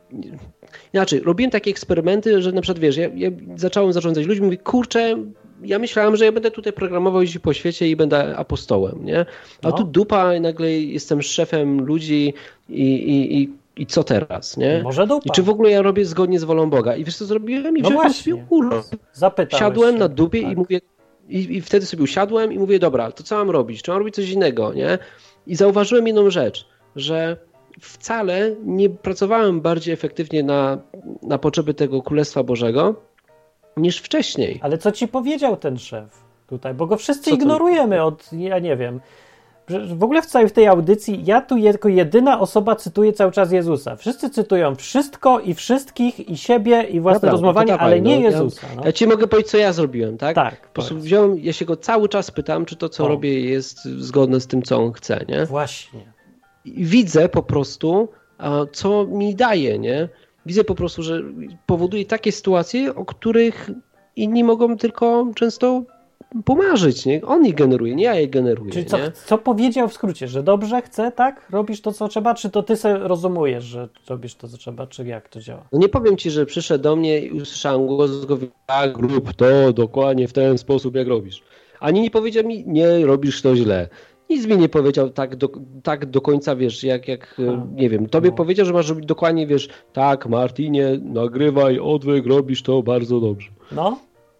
Inaczej, robiłem takie eksperymenty, że na przykład, wiesz, ja, ja zacząłem zarządzać ludźmi, mówię, kurczę, ja myślałem, że ja będę tutaj programował jeździć po świecie i będę apostołem, nie? A no. tu dupa, nagle jestem szefem ludzi i, i, i, i co teraz, nie? Może dupa. I czy w ogóle ja robię zgodnie z wolą Boga? I wiesz co zrobiłem? I no wziąłem sobie urlop. Siadłem się. na dupie tak. i mówię, i, i wtedy sobie usiadłem i mówię, dobra, to co mam robić? Czy mam robić coś innego, nie? I zauważyłem jedną rzecz, że wcale nie pracowałem bardziej efektywnie na, na potrzeby tego Królestwa Bożego niż wcześniej. Ale co ci powiedział ten szef tutaj? Bo go wszyscy co ignorujemy to? od, ja nie wiem. W ogóle w całej w tej audycji ja tu jako jedyna osoba cytuję cały czas Jezusa. Wszyscy cytują wszystko i wszystkich i siebie i własne Dobra, rozmowanie, dawaj, ale nie no, Jezusa. Ja, no. ja ci mogę powiedzieć, co ja zrobiłem, tak? Tak. Po prostu wziąłem, ja się go cały czas pytam, czy to, co o. robię, jest zgodne z tym, co on chce, nie? Właśnie. I widzę po prostu, co mi daje, nie? Widzę po prostu, że powoduje takie sytuacje, o których inni mogą tylko często pomarzyć, nie? On je generuje, nie ja je generuję. Czyli co, nie? co powiedział w skrócie, że dobrze chce, tak? Robisz to, co trzeba, czy to ty sobie rozumujesz, że robisz to, co trzeba, czy jak to działa? No nie powiem ci, że przyszedł do mnie i usłyszałem głos, tak, rób to dokładnie w ten sposób, jak robisz. Ani nie powiedział mi, nie, robisz to źle. Nic mi nie powiedział tak do, tak do końca, wiesz, jak, jak nie wiem, tobie no. powiedział, że masz robić dokładnie, wiesz, tak, Martinie, nagrywaj odwyk, robisz to bardzo dobrze. No.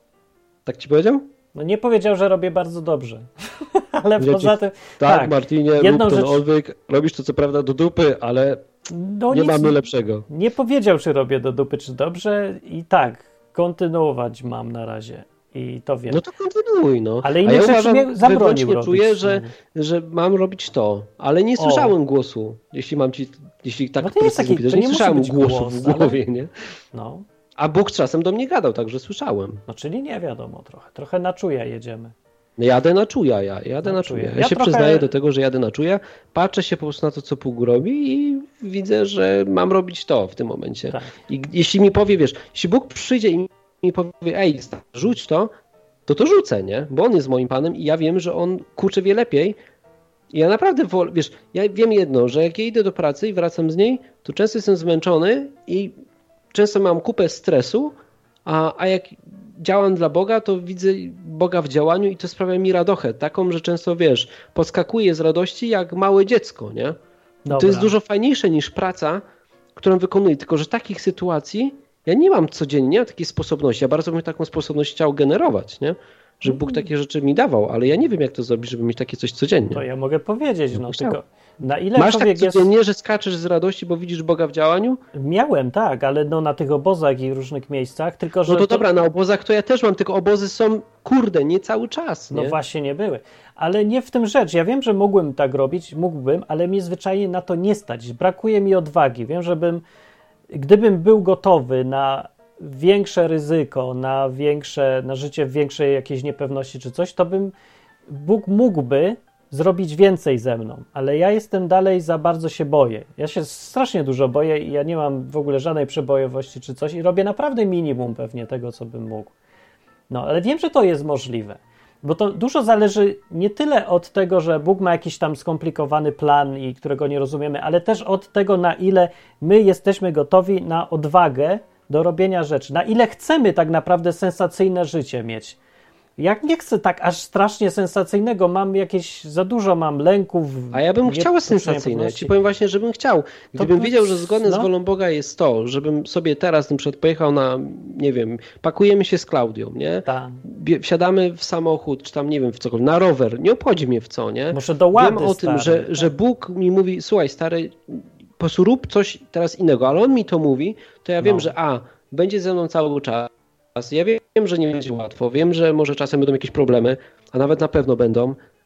Tak ci powiedział? No nie powiedział, że robię bardzo dobrze, ale Wiecie, poza tym... Tak, tak Martinie, jedną rób ten rzecz... odwyk, robisz to co prawda do dupy, ale no nie nic, mamy lepszego. Nie powiedział, czy robię do dupy, czy dobrze i tak, kontynuować mam na razie. I to wiem. No to kontynuuj, no. Ale inne ja rzeczy uważam, mnie zabronił robić. Czuję, że, że mam robić to, ale nie słyszałem o. głosu, jeśli mam ci, jeśli tak no to jest taki, to nie, nie słyszałem głosu głos, w głowie, ale... nie? No. A Bóg czasem do mnie gadał, także słyszałem. No czyli nie wiadomo trochę, trochę na czuja jedziemy. Jadę na czuja, ja, jadę na, na czuja. Ja, ja się trochę... przyznaję do tego, że jadę na czuja, patrzę się po prostu na to, co Bóg robi i widzę, że mam robić to w tym momencie. Tak. I jeśli mi powie, wiesz, jeśli Bóg przyjdzie i mi powie, ej, rzuć to, to to rzucę, nie? Bo on jest moim Panem i ja wiem, że on, kurczę, wie lepiej. I ja naprawdę, wolę, wiesz, ja wiem jedno, że jak ja idę do pracy i wracam z niej, to często jestem zmęczony i często mam kupę stresu, a, a jak działam dla Boga, to widzę Boga w działaniu i to sprawia mi radochę. Taką, że często, wiesz, podskakuję z radości jak małe dziecko, nie? To jest dużo fajniejsze niż praca, którą wykonuję. Tylko, że takich sytuacji ja nie mam codziennie, nie mam takiej sposobności. Ja bardzo bym taką sposobność chciał generować, nie? Że Bóg takie rzeczy mi dawał, ale ja nie wiem, jak to zrobić, żeby mieć takie coś codziennie. To ja mogę powiedzieć, no tylko na ile Masz tak codziennie, jest... że skaczesz z radości, bo widzisz Boga w działaniu? Miałem, tak, ale no na tych obozach i różnych miejscach, tylko że... No to, to dobra, na obozach to ja też mam, tylko obozy są, kurde, nie cały czas, nie? No właśnie nie były, ale nie w tym rzecz. Ja wiem, że mógłbym tak robić, mógłbym, ale mnie zwyczajnie na to nie stać. Brakuje mi odwagi. Wiem, żebym, gdybym był gotowy na większe ryzyko, na większe, na życie w większej jakiejś niepewności czy coś, to bym Bóg mógłby zrobić więcej ze mną, ale ja jestem dalej za bardzo się boję. Ja się strasznie dużo boję i ja nie mam w ogóle żadnej przebojowości czy coś i robię naprawdę minimum pewnie tego, co bym mógł. No, ale wiem, że to jest możliwe, bo to dużo zależy nie tyle od tego, że Bóg ma jakiś tam skomplikowany plan i którego nie rozumiemy, ale też od tego, na ile my jesteśmy gotowi na odwagę do robienia rzeczy. Na ile chcemy tak naprawdę sensacyjne życie mieć. Jak nie chcę tak aż strasznie sensacyjnego, mam jakieś, za dużo mam lęków. A ja bym chciał sensacyjne. Ci powiem właśnie, żebym chciał. Gdybym to, wiedział, że zgodne no. z wolą Boga jest to, żebym sobie teraz na przykład pojechał na, nie wiem, pakujemy się z Klaudią, nie? Tak. Wsiadamy w samochód, czy tam, nie wiem, w cokolwiek, na rower. Nie obchodzi mnie w co, nie? Muszę do łady, Wiem o stary, tym, że, tak. że Bóg mi mówi, słuchaj, stary, po prostu rób coś teraz innego, ale on mi to mówi, to ja wiem, no. że a, będzie ze mną cały czas. Ja wiem, że nie będzie łatwo, wiem, że może czasem będą jakieś problemy, a nawet na pewno będą,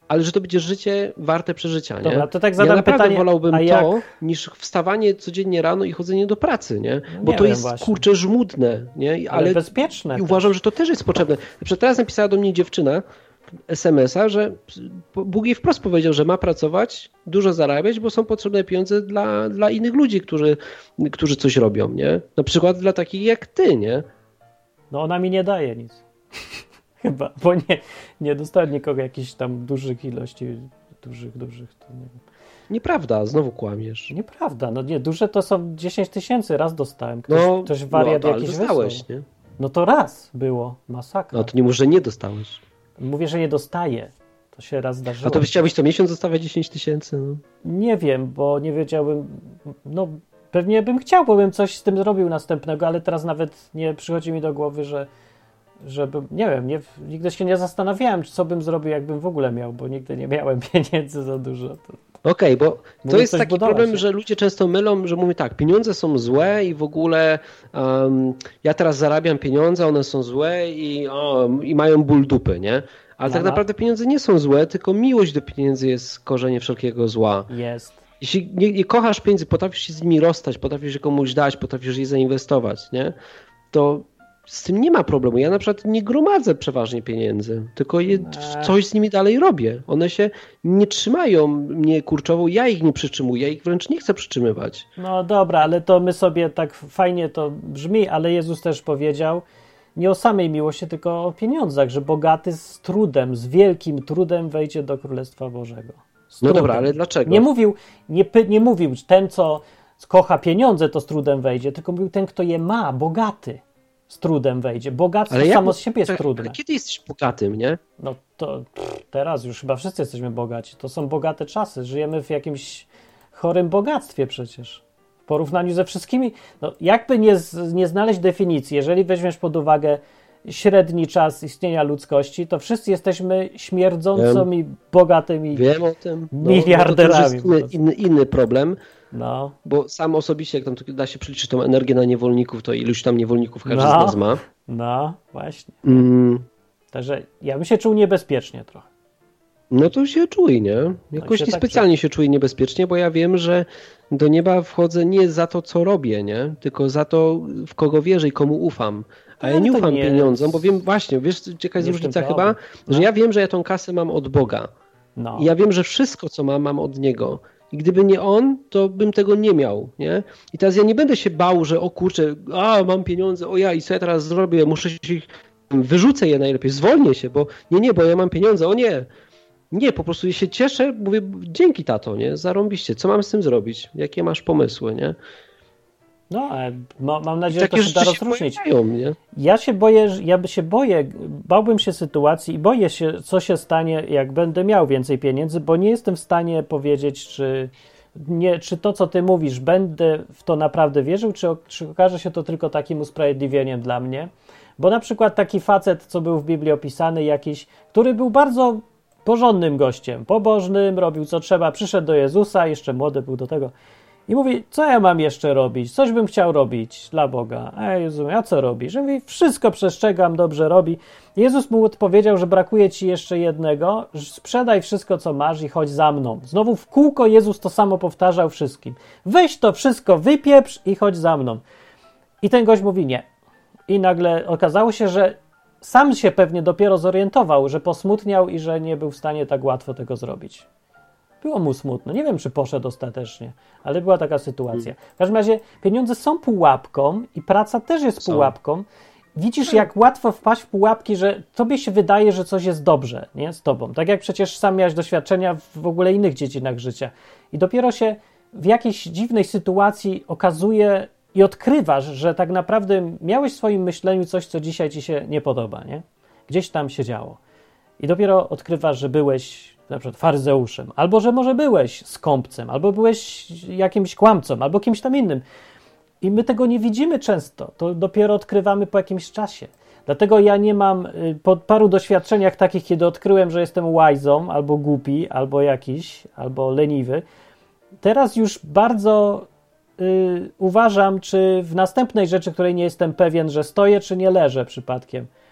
ale że to będzie życie warte przeżycia, nie? Dobra, to tak zadam ja naprawdę pytanie, wolałbym a to, jak... niż wstawanie codziennie rano i chodzenie do pracy, nie? Bo nie to wiem jest, właśnie. kurczę, żmudne, nie? Ale, ale bezpieczne. I uważam, że to też jest potrzebne. Na przykład teraz napisała do mnie dziewczyna es em es a, że Bóg jej wprost powiedział, że ma pracować, dużo zarabiać, bo są potrzebne pieniądze dla, dla innych ludzi, którzy, którzy coś robią, nie? Na przykład dla takich jak ty, nie? No ona mi nie daje nic. Chyba, bo nie, nie dostałem nikogo jakichś tam dużych ilości, dużych, dużych, to nie wiem. Nieprawda, znowu kłamiesz. Nieprawda, no nie, duże to są dziesięć tysięcy, raz dostałem. Ktoś, no, ktoś wariat no, jakiś dostałeś, wysłał. nie? No to raz było, masakra. No to nie może nie dostałeś. Mówię, że nie dostaję. To się raz zdarzyło. A to byś chciałbyś co miesiąc dostawać dziesięć tysięcy? No. Nie wiem, bo nie wiedziałbym, no pewnie bym chciał, bo bym coś z tym zrobił następnego, ale teraz nawet nie przychodzi mi do głowy, że żeby, nie wiem, nie, nigdy się nie zastanawiałem, co bym zrobił, jakbym w ogóle miał, bo nigdy nie miałem pieniędzy za dużo. To... Okej, okay, bo to Mówię, jest taki budować, problem, nie? że ludzie często mylą, że mówią tak, pieniądze są złe i w ogóle um, ja teraz zarabiam pieniądze, one są złe i, o, i mają ból dupy, nie? Ale tak naprawdę pieniądze nie są złe, tylko miłość do pieniędzy jest korzeniem wszelkiego zła. Jest. Jeśli nie, nie kochasz pieniędzy, potrafisz się z nimi rozstać, potrafisz je komuś dać, potrafisz je zainwestować, nie? To z tym nie ma problemu. Ja na przykład nie gromadzę przeważnie pieniędzy, tylko je, coś z nimi dalej robię. One się nie trzymają mnie kurczowo, ja ich nie przytrzymuję, ja ich wręcz nie chcę przytrzymywać. No dobra, ale to my sobie tak fajnie to brzmi, ale Jezus też powiedział nie o samej miłości, tylko o pieniądzach, że bogaty z trudem, z wielkim trudem wejdzie do Królestwa Bożego. Z no trudem. dobra, ale dlaczego? Nie mówił, nie, nie mówił ten, co kocha pieniądze, to z trudem wejdzie, tylko mówił ten, kto je ma, bogaty. Z trudem wejdzie. Bogactwo ale samo jak, z siebie jest ale trudne. Ale kiedy jesteś bogatym, nie? No to pff, teraz już chyba wszyscy jesteśmy bogaci. To są bogate czasy. Żyjemy w jakimś chorym bogactwie przecież. W porównaniu ze wszystkimi. No jakby nie, nie znaleźć definicji, jeżeli weźmiesz pod uwagę średni czas istnienia ludzkości, to wszyscy jesteśmy śmierdząco i bogatymi Wiem o tym. No, miliarderami. No to jest inny, inny, inny problem. No. Bo sam osobiście, jak tam da się przeliczyć tą energię na niewolników, to iluś tam niewolników każdy no. z nas ma. No, właśnie. Mm. Także ja bym się czuł niebezpiecznie trochę. No to się czuj, nie? Jakoś się nie tak specjalnie się czuję niebezpiecznie, bo ja wiem, że do nieba wchodzę nie za to, co robię, nie? Tylko za to, w kogo wierzę i komu ufam. A Ale ja nie to ufam nie pieniądzom, jest- bo wiem właśnie, wiesz, jaka jest nie różnica w tym chyba? problem. Że ja wiem, że ja tą kasę mam od Boga. No. I ja wiem, że wszystko, co mam, mam od Niego. I gdyby nie On, to bym tego nie miał, nie? I teraz ja nie będę się bał, że o kurczę, a mam pieniądze, o ja i co ja teraz zrobię, muszę się, wyrzucę je najlepiej, zwolnię się, bo nie, nie, bo ja mam pieniądze, o nie. Nie, po prostu się cieszę, mówię, dzięki tato, nie? Zarąbiście, co mam z tym zrobić? Jakie masz pomysły, nie? No, ale ma, mam nadzieję, że Takie to się da rzeczy się rozróżnić. pojawiają, nie? Ja się boję, że- ja by się boję, bałbym się sytuacji i boję się, co się stanie, jak będę miał więcej pieniędzy, bo nie jestem w stanie powiedzieć, czy, nie, czy to, co ty mówisz, będę w to naprawdę wierzył, czy, czy okaże się to tylko takim usprawiedliwieniem dla mnie. Bo na przykład taki facet, co był w Biblii opisany jakiś, który był bardzo porządnym gościem, pobożnym, robił co trzeba, przyszedł do Jezusa, jeszcze młody był do tego, i mówi, co ja mam jeszcze robić? Coś bym chciał robić dla Boga. A Jezu, a co robisz? I mówi, wszystko przestrzegam, dobrze robi. Jezus mu odpowiedział, że brakuje ci jeszcze jednego, że sprzedaj wszystko, co masz i chodź za mną. Znowu w kółko Jezus to samo powtarzał wszystkim. Weź to wszystko, wypieprz i chodź za mną. I ten gość mówi nie. I nagle okazało się, że sam się pewnie dopiero zorientował, że posmutniał i że nie był w stanie tak łatwo tego zrobić. Było mu smutno. Nie wiem, czy poszedł ostatecznie, ale była taka sytuacja. W każdym razie pieniądze są pułapką i praca też jest Są. pułapką. Widzisz, jak łatwo wpaść w pułapki, że tobie się wydaje, że coś jest dobrze, nie? Z tobą. Tak jak przecież sam miałeś doświadczenia w ogóle innych dziedzinach życia. I dopiero się w jakiejś dziwnej sytuacji okazuje i odkrywasz, że tak naprawdę miałeś w swoim myśleniu coś, co dzisiaj ci się nie podoba, nie? Gdzieś tam się działo. I dopiero odkrywasz, że byłeś na przykład faryzeuszem, albo że może byłeś skąpcem, albo byłeś jakimś kłamcą, albo kimś tam innym. I my tego nie widzimy często. To dopiero odkrywamy po jakimś czasie. Dlatego ja nie mam, po paru doświadczeniach takich, kiedy odkryłem, że jestem łajzą, albo głupi, albo jakiś, albo leniwy, teraz już bardzo y, uważam, czy w następnej rzeczy, której nie jestem pewien, że stoję, czy nie leżę przypadkiem.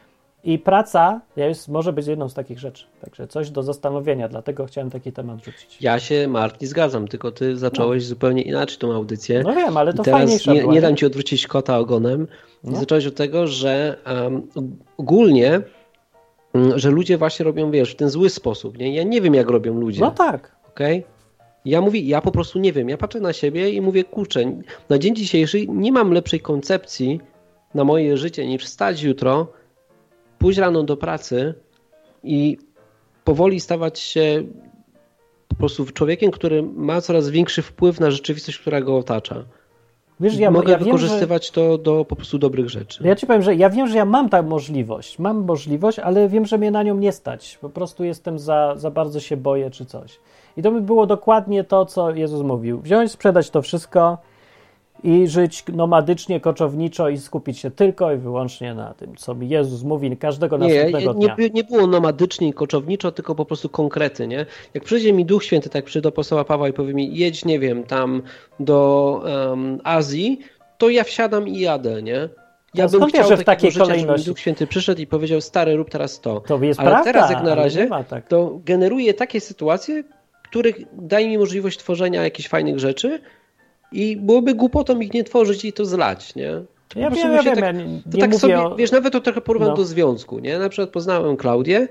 I praca jest, może być jedną z takich rzeczy. Także coś do zastanowienia, dlatego chciałem taki temat rzucić. Ja się, Martin, zgadzam, tylko ty zacząłeś no. zupełnie inaczej tą audycję. No wiem, ale to I teraz fajniejsza nie, była, nie dam ci odwrócić kota ogonem. No. I zacząłeś od tego, że um, ogólnie, um, że ludzie właśnie robią, wiesz, w ten zły sposób. Nie? Ja nie wiem, jak robią ludzie. No tak. Okej? Okay? Ja mówię, ja po prostu nie wiem. Ja patrzę na siebie i mówię, kurczę, na dzień dzisiejszy nie mam lepszej koncepcji na moje życie niż wstać jutro, pójść rano do pracy i powoli stawać się po prostu człowiekiem, który ma coraz większy wpływ na rzeczywistość, która go otacza. Wiesz, ja, Mogę ja wykorzystywać wiem, że... to do po prostu dobrych rzeczy. Ja ci powiem, że ja wiem, że ja mam taką możliwość. Mam możliwość, ale wiem, że mnie na nią nie stać. Po prostu jestem za, za bardzo się boję czy coś. I to by było dokładnie to, co Jezus mówił. Wziąć, sprzedać to wszystko i żyć nomadycznie, koczowniczo i skupić się tylko i wyłącznie na tym, co mi Jezus mówi każdego nie, następnego nie, dnia. Nie, nie było nomadycznie i koczowniczo, tylko po prostu konkrety, nie? Jak przyjdzie mi Duch Święty, tak przyjdzie do apostoła Pawła i powie mi, jedź, nie wiem, tam do um, Azji, to ja wsiadam i jadę, nie? Ja no bym skąd chciał wiesz, że w takiej życia, kolejności? żeby Duch Święty przyszedł i powiedział, stary, rób teraz to. To jest ale prawda, teraz jak na razie, tak. to generuje takie sytuacje, których daje mi możliwość tworzenia jakichś fajnych rzeczy i byłoby głupotą ich nie tworzyć i to zlać, nie? To ja wiem, ja wiem, tak, ja nie, to nie tak mówię sobie, o... wiesz, nawet to trochę porównam no. do związku, nie? Na przykład poznałem Klaudię,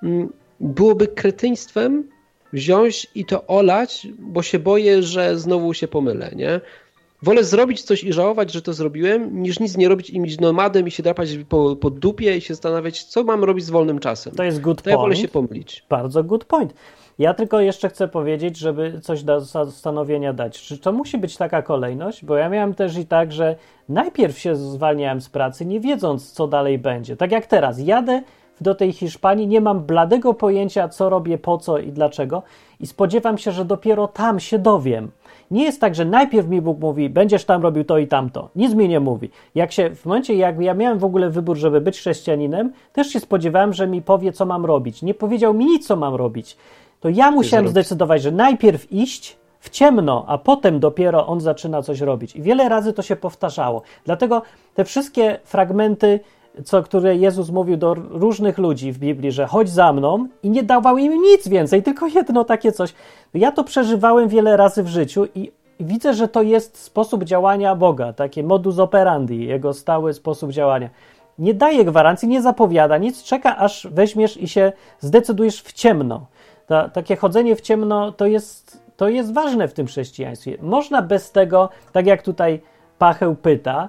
byłoby kretyństwem wziąć i to olać, bo się boję, że znowu się pomylę, nie? Wolę zrobić coś i żałować, że to zrobiłem, niż nic nie robić i mieć nomadem i się drapać po, po dupie i się zastanawiać, co mam robić z wolnym czasem. To jest good to point. Ja wolę się pomylić. Bardzo good point. Ja tylko jeszcze chcę powiedzieć, żeby coś do zastanowienia dać. Czy to musi być taka kolejność? Bo ja miałem też i tak, że najpierw się zwalniałem z pracy, nie wiedząc, co dalej będzie. Tak jak teraz. Jadę do tej Hiszpanii, nie mam bladego pojęcia, co robię, po co i dlaczego. I spodziewam się, że dopiero tam się dowiem. Nie jest tak, że najpierw mi Bóg mówi, będziesz tam robił to i tamto. Nic mi nie mówi. Jak się, w momencie, jak ja miałem w ogóle wybór, żeby być chrześcijaninem, też się spodziewałem, że mi powie, co mam robić. Nie powiedział mi nic, co mam robić. To ja musiałem zdecydować, że najpierw iść w ciemno, a potem dopiero on zaczyna coś robić. I wiele razy to się powtarzało. Dlatego te wszystkie fragmenty, co, które Jezus mówił do różnych ludzi w Biblii, że chodź za mną i nie dawał im nic więcej, tylko jedno takie coś. Ja to przeżywałem wiele razy w życiu i widzę, że to jest sposób działania Boga, takie modus operandi, jego stały sposób działania. Nie daje gwarancji, nie zapowiada nic, czeka aż weźmiesz i się zdecydujesz w ciemno. Ta, takie chodzenie w ciemno to jest, to jest ważne w tym chrześcijaństwie. Można bez tego, tak jak tutaj Pacheł pyta,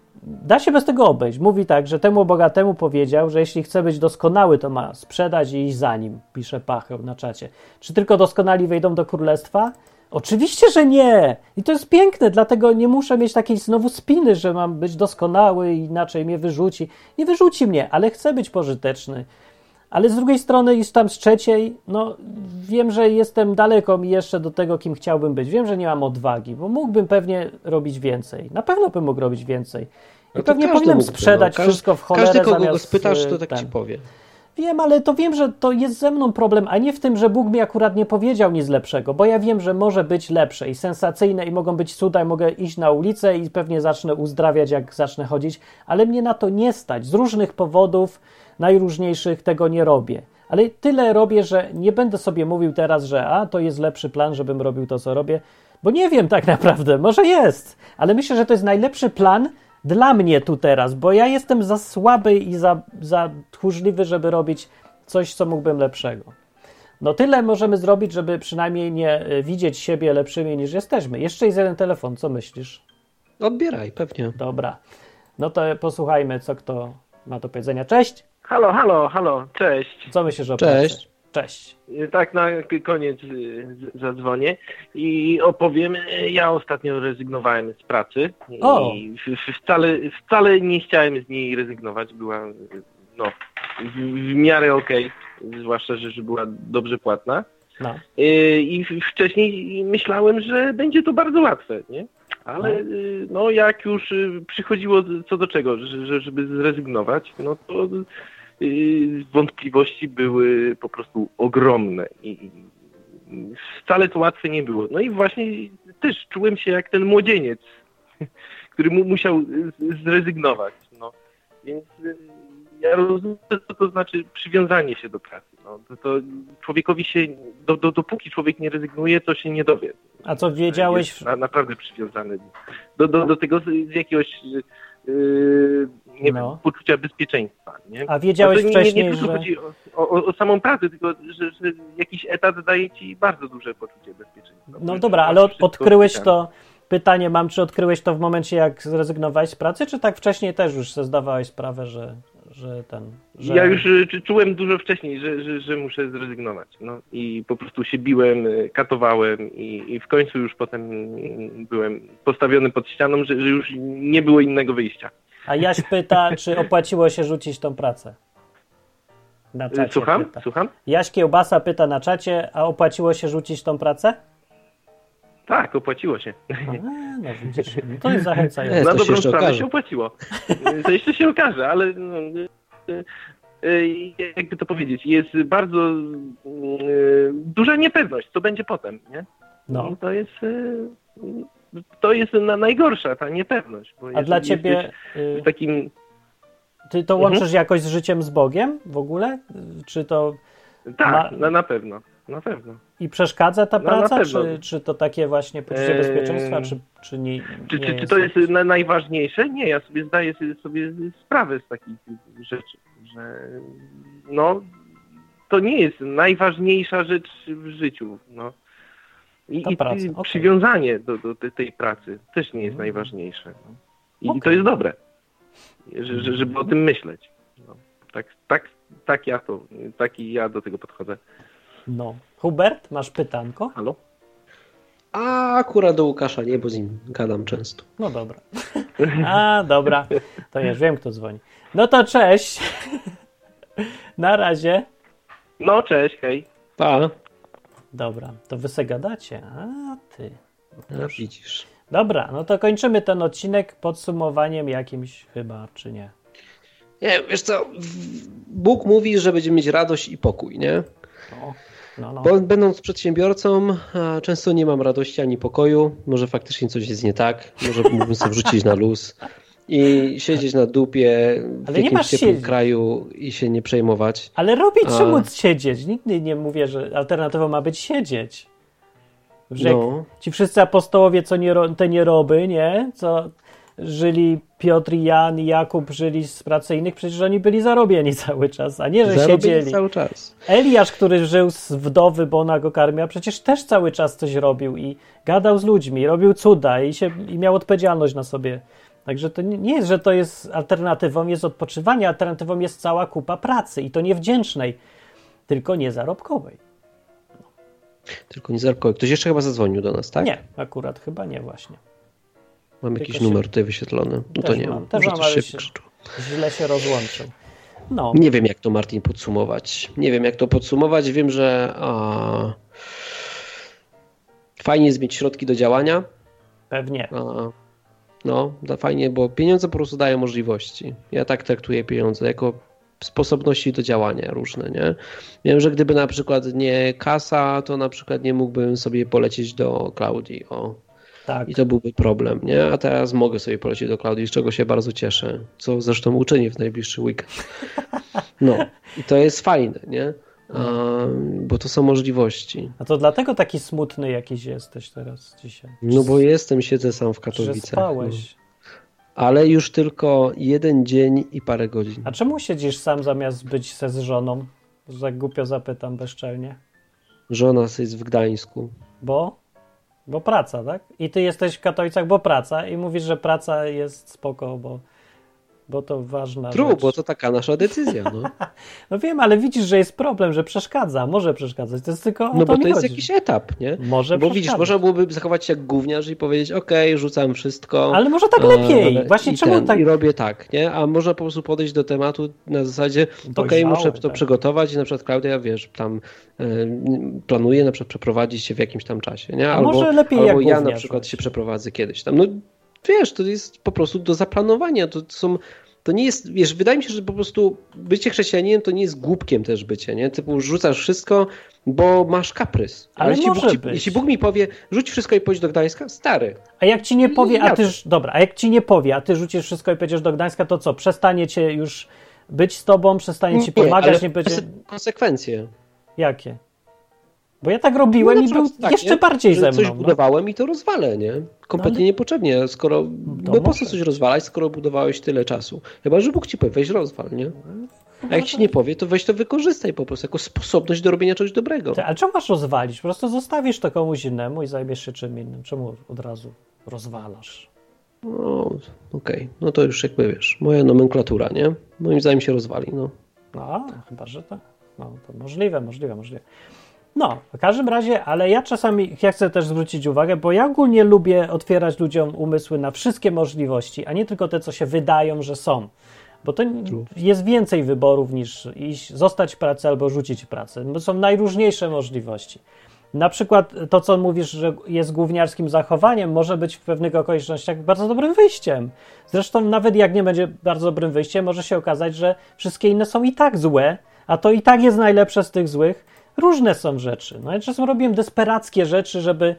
da się bez tego obejść. Mówi tak, że temu bogatemu powiedział, że jeśli chce być doskonały, to ma sprzedać i iść za nim, pisze Pacheł na czacie. Czy tylko doskonali wejdą do królestwa? Oczywiście, że nie. I to jest piękne, dlatego nie muszę mieć takiej znowu spiny, że mam być doskonały i inaczej mnie wyrzuci. Nie wyrzuci mnie, ale chcę być pożyteczny. Ale z drugiej strony i tam z trzeciej, no wiem, że jestem daleko mi jeszcze do tego, kim chciałbym być. Wiem, że nie mam odwagi, bo mógłbym pewnie robić więcej. Na pewno bym mógł robić więcej. I no pewnie powinienem mógłby, sprzedać no. wszystko w cholerę Każdy, kogo zamiast, go spytasz, to tak ten. ci powie. Wiem, ale to wiem, że to jest ze mną problem, a nie w tym, że Bóg mi akurat nie powiedział nic lepszego, bo ja wiem, że może być lepsze i sensacyjne i mogą być cuda i mogę iść na ulicę i pewnie zacznę uzdrawiać, jak zacznę chodzić, ale mnie na to nie stać. Z różnych powodów najróżniejszych tego nie robię. Ale tyle robię, że nie będę sobie mówił teraz, że a, to jest lepszy plan, żebym robił to, co robię, bo nie wiem tak naprawdę, może jest, ale myślę, że to jest najlepszy plan dla mnie tu teraz, bo ja jestem za słaby i za, za tchórzliwy, żeby robić coś, co mógłbym lepszego. No tyle możemy zrobić, żeby przynajmniej nie widzieć siebie lepszymi niż jesteśmy. Jeszcze jest jeden telefon, co myślisz? Odbieraj, pewnie. Dobra, no to posłuchajmy, co kto ma do powiedzenia. Cześć! Halo, halo, halo, cześć. Co myślisz o Cześć. pracy? Cześć. Tak na koniec zadzwonię i opowiem. Ja ostatnio rezygnowałem z pracy o. i wcale, wcale nie chciałem z niej rezygnować. Była no, w, w miarę okej, okay, zwłaszcza, że, że była dobrze płatna. No. I wcześniej myślałem, że będzie to bardzo łatwe, nie? Ale no jak już przychodziło co do czego, że, żeby zrezygnować, no to wątpliwości były po prostu ogromne i wcale to łatwe nie było. No i właśnie też czułem się jak ten młodzieniec, który mu musiał zrezygnować. No. Więc ja rozumiem, co to znaczy przywiązanie się do pracy. No, to, to człowiekowi się, do, do, dopóki człowiek nie rezygnuje, to się nie dowie. A co wiedziałeś? Jest na, naprawdę przywiązany do, do, do tego z, z jakiegoś yy, nie no. wiem, poczucia bezpieczeństwa. Nie? A wiedziałeś nie, wcześniej, nie, nie tylko że... chodzi o, o, o samą pracę, tylko że, że jakiś etat daje ci bardzo duże poczucie bezpieczeństwa. No dobra, ale od, odkryłeś to, pytanie mam, czy odkryłeś to w momencie, jak zrezygnowałeś z pracy, czy tak wcześniej też już sobie zdawałeś sprawę, że, że ten... Że... Ja już y, czułem dużo wcześniej, że, że, że muszę zrezygnować. No. I po prostu się biłem, katowałem i, i w końcu już potem byłem postawiony pod ścianą, że, że już nie było innego wyjścia. A Jaś pyta, czy opłaciło się rzucić tą pracę? Na czacie Słucham? pyta. Słucham? Jaś Kiełbasa pyta na czacie, a opłaciło się rzucić tą pracę? Tak, opłaciło się. A, no widzisz, to jest zachęcające. Na dobrą sprawę okaże. się opłaciło. To jeszcze się okaże, ale no, jakby to powiedzieć, jest bardzo duża niepewność, co będzie potem, nie? No. I to jest to jest najgorsza, ta niepewność. Bo a dla ciebie w takim... Ty to łączysz mhm. jakoś z życiem z Bogiem w ogóle? Czy to... Tak, ma... na, na pewno. Na pewno. I przeszkadza ta no, praca, czy, czy to takie właśnie poczucie bezpieczeństwa, czy, czy nie, nie Czy, czy, jest czy to jest na, najważniejsze? Nie, ja sobie zdaję sobie, sobie sprawę z takich rzeczy, że no, to nie jest najważniejsza rzecz w życiu. No. I, i praca, okay. przywiązanie do, do tej pracy też nie jest mm. najważniejsze. No. I okay. to jest dobre, że, że, żeby o tym myśleć. No. Tak, tak, tak ja to, taki ja do tego podchodzę. No. Hubert, masz pytanko? Halo? A akurat do Łukasza nie, bo z nim gadam często. No dobra. A, dobra. To już wiem, kto dzwoni. No to cześć. Na razie. No, cześć, hej. Pa. Dobra, to wy se gadacie. A, ty. No, widzisz. Dobra, no to kończymy ten odcinek podsumowaniem jakimś chyba, czy nie? Nie, wiesz co, Bóg mówi, że będziemy mieć radość i pokój, nie? No. No, no. Bo będąc przedsiębiorcą, często nie mam radości ani pokoju. Może faktycznie coś jest nie tak. Może mógłbym sobie wrzucić na luz i siedzieć na dupie w ale jakimś ciepłym siedzieć. kraju i się nie przejmować. Ale robić A... czemu siedzieć? Nigdy nie mówię, że alternatywą ma być siedzieć. Że no. Ci wszyscy apostołowie, co nie, te nieroby, nie? Co żyli Piotr, Jan i Jakub, żyli z pracy innych, przecież oni byli zarobieni cały czas, a nie, że zarobieni siedzieli. Cały czas. Eliasz, który żył z wdowy, bo ona go karmiła, przecież też cały czas coś robił i gadał z ludźmi, robił cuda i, się, i miał odpowiedzialność na sobie. Także to nie jest, że to jest alternatywą, jest odpoczywanie, alternatywą jest cała kupa pracy i to niewdzięcznej, tylko niezarobkowej. No. Tylko niezarobkowej. Ktoś jeszcze chyba zadzwonił do nas, tak? Nie, akurat chyba nie właśnie. Mam jakiś się... numer tutaj wyświetlony. No też to nie mam. mam. Też Może mam, ale się źle się rozłączył. No. Nie wiem, jak to, Martin, podsumować. Nie wiem, jak to podsumować. Wiem, że a... fajnie jest mieć środki do działania. Pewnie. A... No, fajnie, bo pieniądze po prostu dają możliwości. Ja tak traktuję pieniądze, jako sposobności do działania różne, nie? Wiem, że gdyby na przykład nie kasa, to na przykład nie mógłbym sobie polecieć do Klaudii, o. Tak. I to byłby problem, nie? A teraz mogę sobie polecieć do Klaudii, z czego się bardzo cieszę. Co zresztą uczynię w najbliższy weekend. No, i to jest fajne, nie? Um, bo to są możliwości. A to dlatego taki smutny jakiś jesteś teraz dzisiaj? No bo jestem, siedzę sam w Katowicach. Że spałeś. No. Ale już tylko jeden dzień i parę godzin. A czemu siedzisz sam zamiast być se z żoną? Tak głupio zapytam bezczelnie. Żona jest w Gdańsku. Bo? Bo praca, tak? I ty jesteś w Katowicach, bo praca i mówisz, że praca jest spoko, bo, bo to ważna True, rzecz. bo to taka nasza decyzja. No. No wiem, ale widzisz, że jest problem, że przeszkadza, może przeszkadzać. To jest tylko o No to bo to jest chodzi. jakiś etap, nie? Może Bo widzisz, można byłoby zachować się jak gówniarz i powiedzieć, okej, okay, rzucam wszystko. Ale może tak lepiej. A, Właśnie i czemu ten, tak? I robię tak, nie? A można po prostu podejść do tematu na zasadzie, okej, okay, muszę to tak. przygotować i na przykład Klaudia, wiesz, tam y, planuje na przykład przeprowadzić się w jakimś tam czasie, nie? Albo, A może lepiej albo jak ja gówniarz, na przykład właśnie. się przeprowadzę kiedyś tam. No wiesz, to jest po prostu do zaplanowania, to są... To nie jest, wiesz, wydaje mi się, że po prostu bycie chrześcijaninem to nie jest głupkiem też bycie, nie? Typu rzucasz wszystko, bo masz kaprys. Ale jeśli może Bóg ci, być. jeśli Bóg mi powie, rzuć wszystko i pójdź do Gdańska, stary. A jak ci nie powie, ja a ty, dobra, a jak ci nie powie, a ty rzucisz wszystko i pójdziesz do Gdańska, to co? Przestanie cię już być z tobą, przestanie ci pomagać, nie, nie będzie... konsekwencje. Jakie? Bo ja tak robiłem no, i był tak, jeszcze nie? bardziej ze mną. Coś budowałem no. i to rozwalę, nie? Kompletnie no, niepotrzebnie, skoro... Bo po co coś rozwalać, skoro budowałeś tyle czasu? Chyba, że Bóg ci powie, weź rozwal, nie? A jak ci nie powie, to weź to wykorzystaj po prostu jako sposobność do robienia czegoś dobrego. Ale czemu masz rozwalić? Po prostu zostawisz to komuś innemu i zajmiesz się czym innym. Czemu od razu rozwalasz? No, okej. Okay. No to już jakby wiesz, moja nomenklatura, nie? Moim zdaniem się rozwali, no. No, chyba, że tak. No, to możliwe, możliwe, możliwe. No, w każdym razie, ale ja czasami, ja chcę też zwrócić uwagę, bo ja ogólnie lubię otwierać ludziom umysły na wszystkie możliwości, a nie tylko te, co się wydają, że są. Bo to jest więcej wyborów niż iść, zostać w pracy albo rzucić pracę. To są najróżniejsze możliwości. Na przykład to, co mówisz, że jest gówniarskim zachowaniem, może być w pewnych okolicznościach bardzo dobrym wyjściem. Zresztą nawet jak nie będzie bardzo dobrym wyjściem, może się okazać, że wszystkie inne są i tak złe, a to i tak jest najlepsze z tych złych. Różne są rzeczy. No ja czasem robiłem desperackie rzeczy, żeby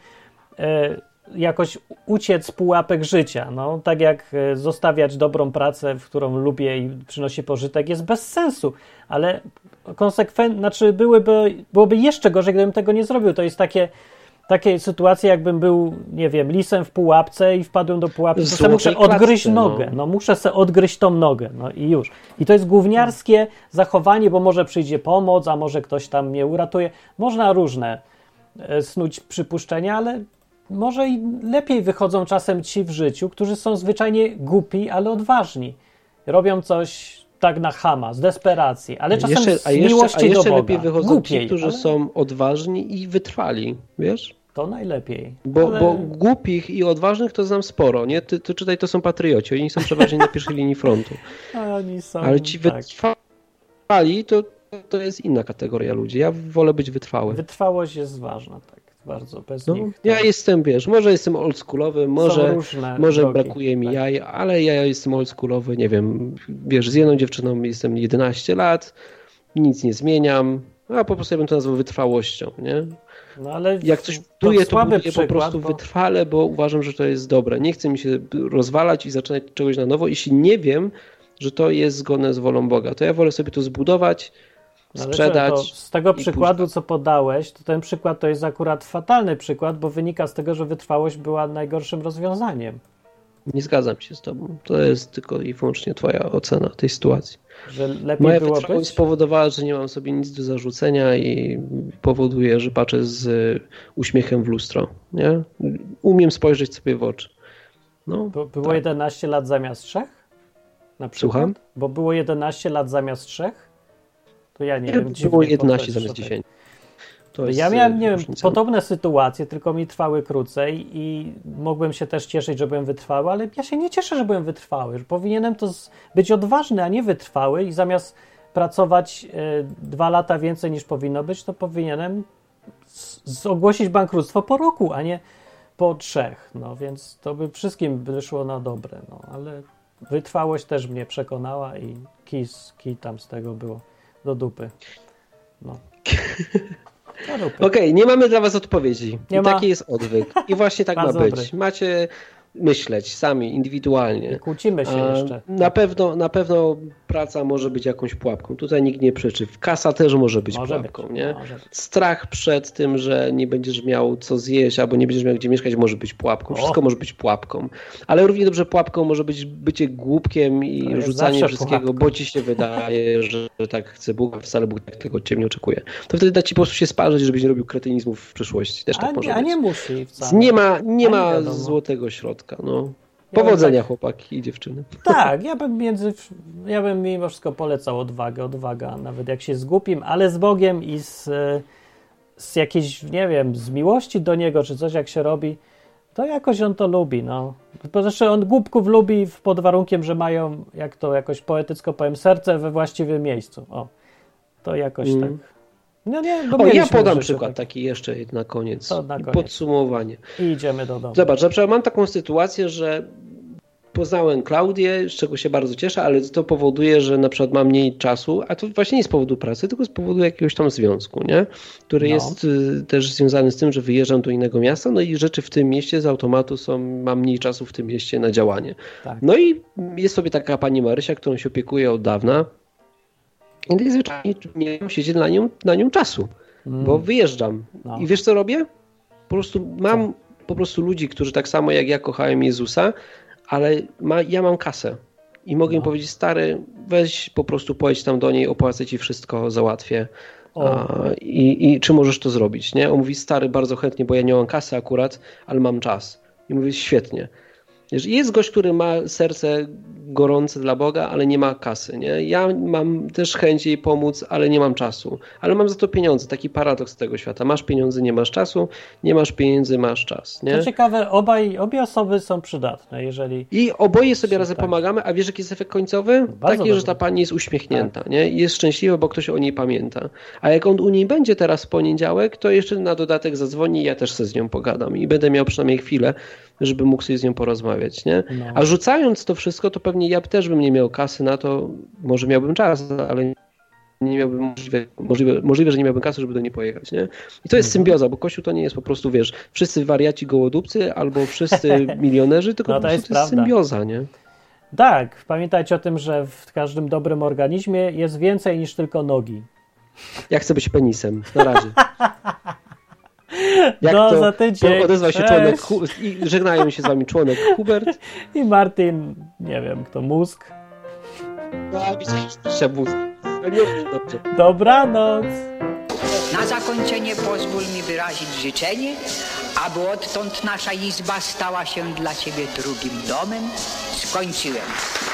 e, jakoś uciec z pułapek życia. No, tak jak e, zostawiać dobrą pracę, w którą lubię i przynosi pożytek, jest bez sensu. Ale konsekwentnie, znaczy byłyby, byłoby jeszcze gorzej, gdybym tego nie zrobił. To jest takie, takie sytuacje, jakbym był, nie wiem, lisem w pułapce i wpadłem do pułapki, to sobie muszę odgryźć klatce, nogę. No. no muszę sobie odgryźć tą nogę. No i już. I to jest gówniarskie zachowanie, bo może przyjdzie pomoc, a może ktoś tam mnie uratuje. Można różne e, snuć przypuszczenia, ale może i lepiej wychodzą czasem ci w życiu, którzy są zwyczajnie głupi, ale odważni. Robią coś tak na chama, z desperacji, ale czasem jeszcze, z miłości jeszcze, a jeszcze do Boga. lepiej wychodzą Głupiej, ci, którzy ale... są odważni i wytrwali, wiesz? To najlepiej. Bo, ale... bo głupich i odważnych to znam sporo, nie? Ty, ty czytaj, to są patrioci, oni są przeważnie na pierwszej linii frontu. A oni są, ale ci tak. wytrwali, to, to jest inna kategoria ludzi. Ja wolę być wytrwały. Wytrwałość jest ważna, tak. Bardzo bez no, nich. Ja jestem, wiesz, może jestem oldschoolowy, może, może drogi, brakuje mi tak. jaj, ale ja jestem oldschoolowy, nie wiem, wiesz, z jedną dziewczyną jestem jedenaście lat, nic nie zmieniam, a po prostu ja bym to nazwał wytrwałością, nie? No, ale jak coś buduję, to buduję przykład, po prostu bo... wytrwale, bo uważam, że to jest dobre. Nie chcę mi się rozwalać i zaczynać czegoś na nowo, jeśli nie wiem, że to jest zgodne z wolą Boga. To ja wolę sobie to zbudować, sprzedać. To z tego przykładu, pójść. co podałeś, to ten przykład to jest akurat fatalny przykład, bo wynika z tego, że wytrwałość była najgorszym rozwiązaniem. Nie zgadzam się z tobą. To jest tylko i wyłącznie twoja ocena tej sytuacji. Że lepiej Moja było wytrwałość być? spowodowała, że nie mam sobie nic do zarzucenia i powoduje, że patrzę z uśmiechem w lustro. Nie? Umiem spojrzeć sobie w oczy. No, Bo było tak. jedenaście lat zamiast trzech? Na przykład? Słucham? Bo było jedenaście lat zamiast trzech? To ja nie, nie wiem. Było jedenaście zamiast dziesięć. To ja miałem, nie wiem, podobne sytuacje, tylko mi trwały krócej i mógłbym się też cieszyć, że byłem wytrwały, ale ja się nie cieszę, że byłem wytrwały. Że powinienem to z... być odważny, a nie wytrwały i zamiast pracować y, dwa lata więcej niż powinno być, to powinienem z... Z ogłosić bankructwo po roku, a nie po trzech. No więc to by wszystkim wyszło na dobre. No ale wytrwałość też mnie przekonała i kij, kij tam z tego było do dupy. No. Okej, okay, nie mamy dla was odpowiedzi. Nie I ma. taki jest odwyk. I właśnie tak ma być. Dobry. Macie myśleć sami, indywidualnie. Nie kłócimy się A, jeszcze. Na pewno, na pewno praca może być jakąś pułapką. Tutaj nikt nie przeczy. Kasa też może być może pułapką. Być, nie? może być. Strach przed tym, że nie będziesz miał co zjeść albo nie będziesz miał gdzie mieszkać, może być pułapką. Wszystko o. może być pułapką. Ale równie dobrze pułapką może być bycie głupkiem i rzucanie wszystkiego, pułapką. Bo ci się wydaje, że, że tak chce Bóg, a wcale Bóg tego od ciebie nie oczekuje. To wtedy da ci po prostu się sparzyć, żebyś nie robił kretynizmów w przyszłości. Też tak a, może a być. nie musi wcale. Nie ma, nie ma nie złotego środka. No. Powodzenia tak, chłopaki i dziewczyny. Tak, ja bym między, ja bym mimo wszystko polecał odwagę, odwaga, nawet jak się z głupim, ale z Bogiem i z, z jakiejś, nie wiem, z miłości do Niego, czy coś jak się robi, to jakoś on to lubi, no. Po zresztą on głupków lubi pod warunkiem, że mają, jak to jakoś poetycko powiem, serce we właściwym miejscu. O, to jakoś mm. tak. No nie, o, ja podam przykład tak. taki jeszcze na koniec. To na koniec. Podsumowanie. I idziemy do domu. Zobacz, na przykład mam taką sytuację, że poznałem Klaudię, z czego się bardzo cieszę, ale to powoduje, że na przykład mam mniej czasu, a to właśnie nie z powodu pracy, tylko z powodu jakiegoś tam związku, nie? Który no. jest y, też związany z tym, że wyjeżdżam do innego miasta, no i rzeczy w tym mieście z automatu są, mam mniej czasu w tym mieście na działanie. Tak. No i jest sobie taka pani Marysia, którą się opiekuję od dawna I najzwyczajniej nie mam siedzieć na nią, na nią czasu, mm. bo wyjeżdżam. No. I wiesz co robię? Po prostu mam co? po prostu ludzi, którzy tak samo jak ja kochają Jezusa, ale ma, ja mam kasę. I mogę no. im powiedzieć, stary, weź po prostu pojedź tam do niej, opłacę ci wszystko, załatwię. A, i, I czy możesz to zrobić, nie? On mówi, stary, bardzo chętnie, bo ja nie mam kasy akurat, ale mam czas. I mówię, świetnie. Jest gość, który ma serce gorące dla Boga, ale nie ma kasy, nie? Ja mam też chęć jej pomóc, ale nie mam czasu. Ale mam za to pieniądze. Taki paradoks tego świata. Masz pieniądze, nie masz czasu. Nie masz pieniędzy, masz czas, nie? To ciekawe, obaj, obie osoby są przydatne, jeżeli... I oboje sobie razem tak. pomagamy, a wiesz, jaki jest efekt końcowy? Bardzo Taki, że ta pani jest uśmiechnięta, tak. nie? I jest szczęśliwa, bo ktoś o niej pamięta. A jak on u niej będzie teraz w poniedziałek, to jeszcze na dodatek zadzwoni i ja też sobie z nią pogadam. I będę miał przynajmniej chwilę, żeby mógł sobie z nią porozmawiać, nie? No. A rzucając to wszystko, to pewnie ja też bym nie miał kasy na to, może miałbym czas, ale nie miałbym możliwe, możliwe, możliwe że nie miałbym kasy, żeby do niej pojechać, nie? I to jest mhm. symbioza, bo Kościół to nie jest po prostu, wiesz, wszyscy wariaci gołodupcy albo wszyscy milionerzy, tylko no to po prostu jest, jest symbioza, nie? Tak, pamiętajcie o tym, że w każdym dobrym organizmie jest więcej niż tylko nogi. Ja chcę być penisem, na razie. Jak no, to, za tydzień. To odezwał się Cześć. członek i żegnają się z wami członek Hubert i Martin, nie wiem kto, mózg. No, widzicie, mózg. Dobrze. Dobranoc. Na zakończenie pozwól mi wyrazić życzenie, aby odtąd nasza izba stała się dla Ciebie drugim domem. Skończyłem.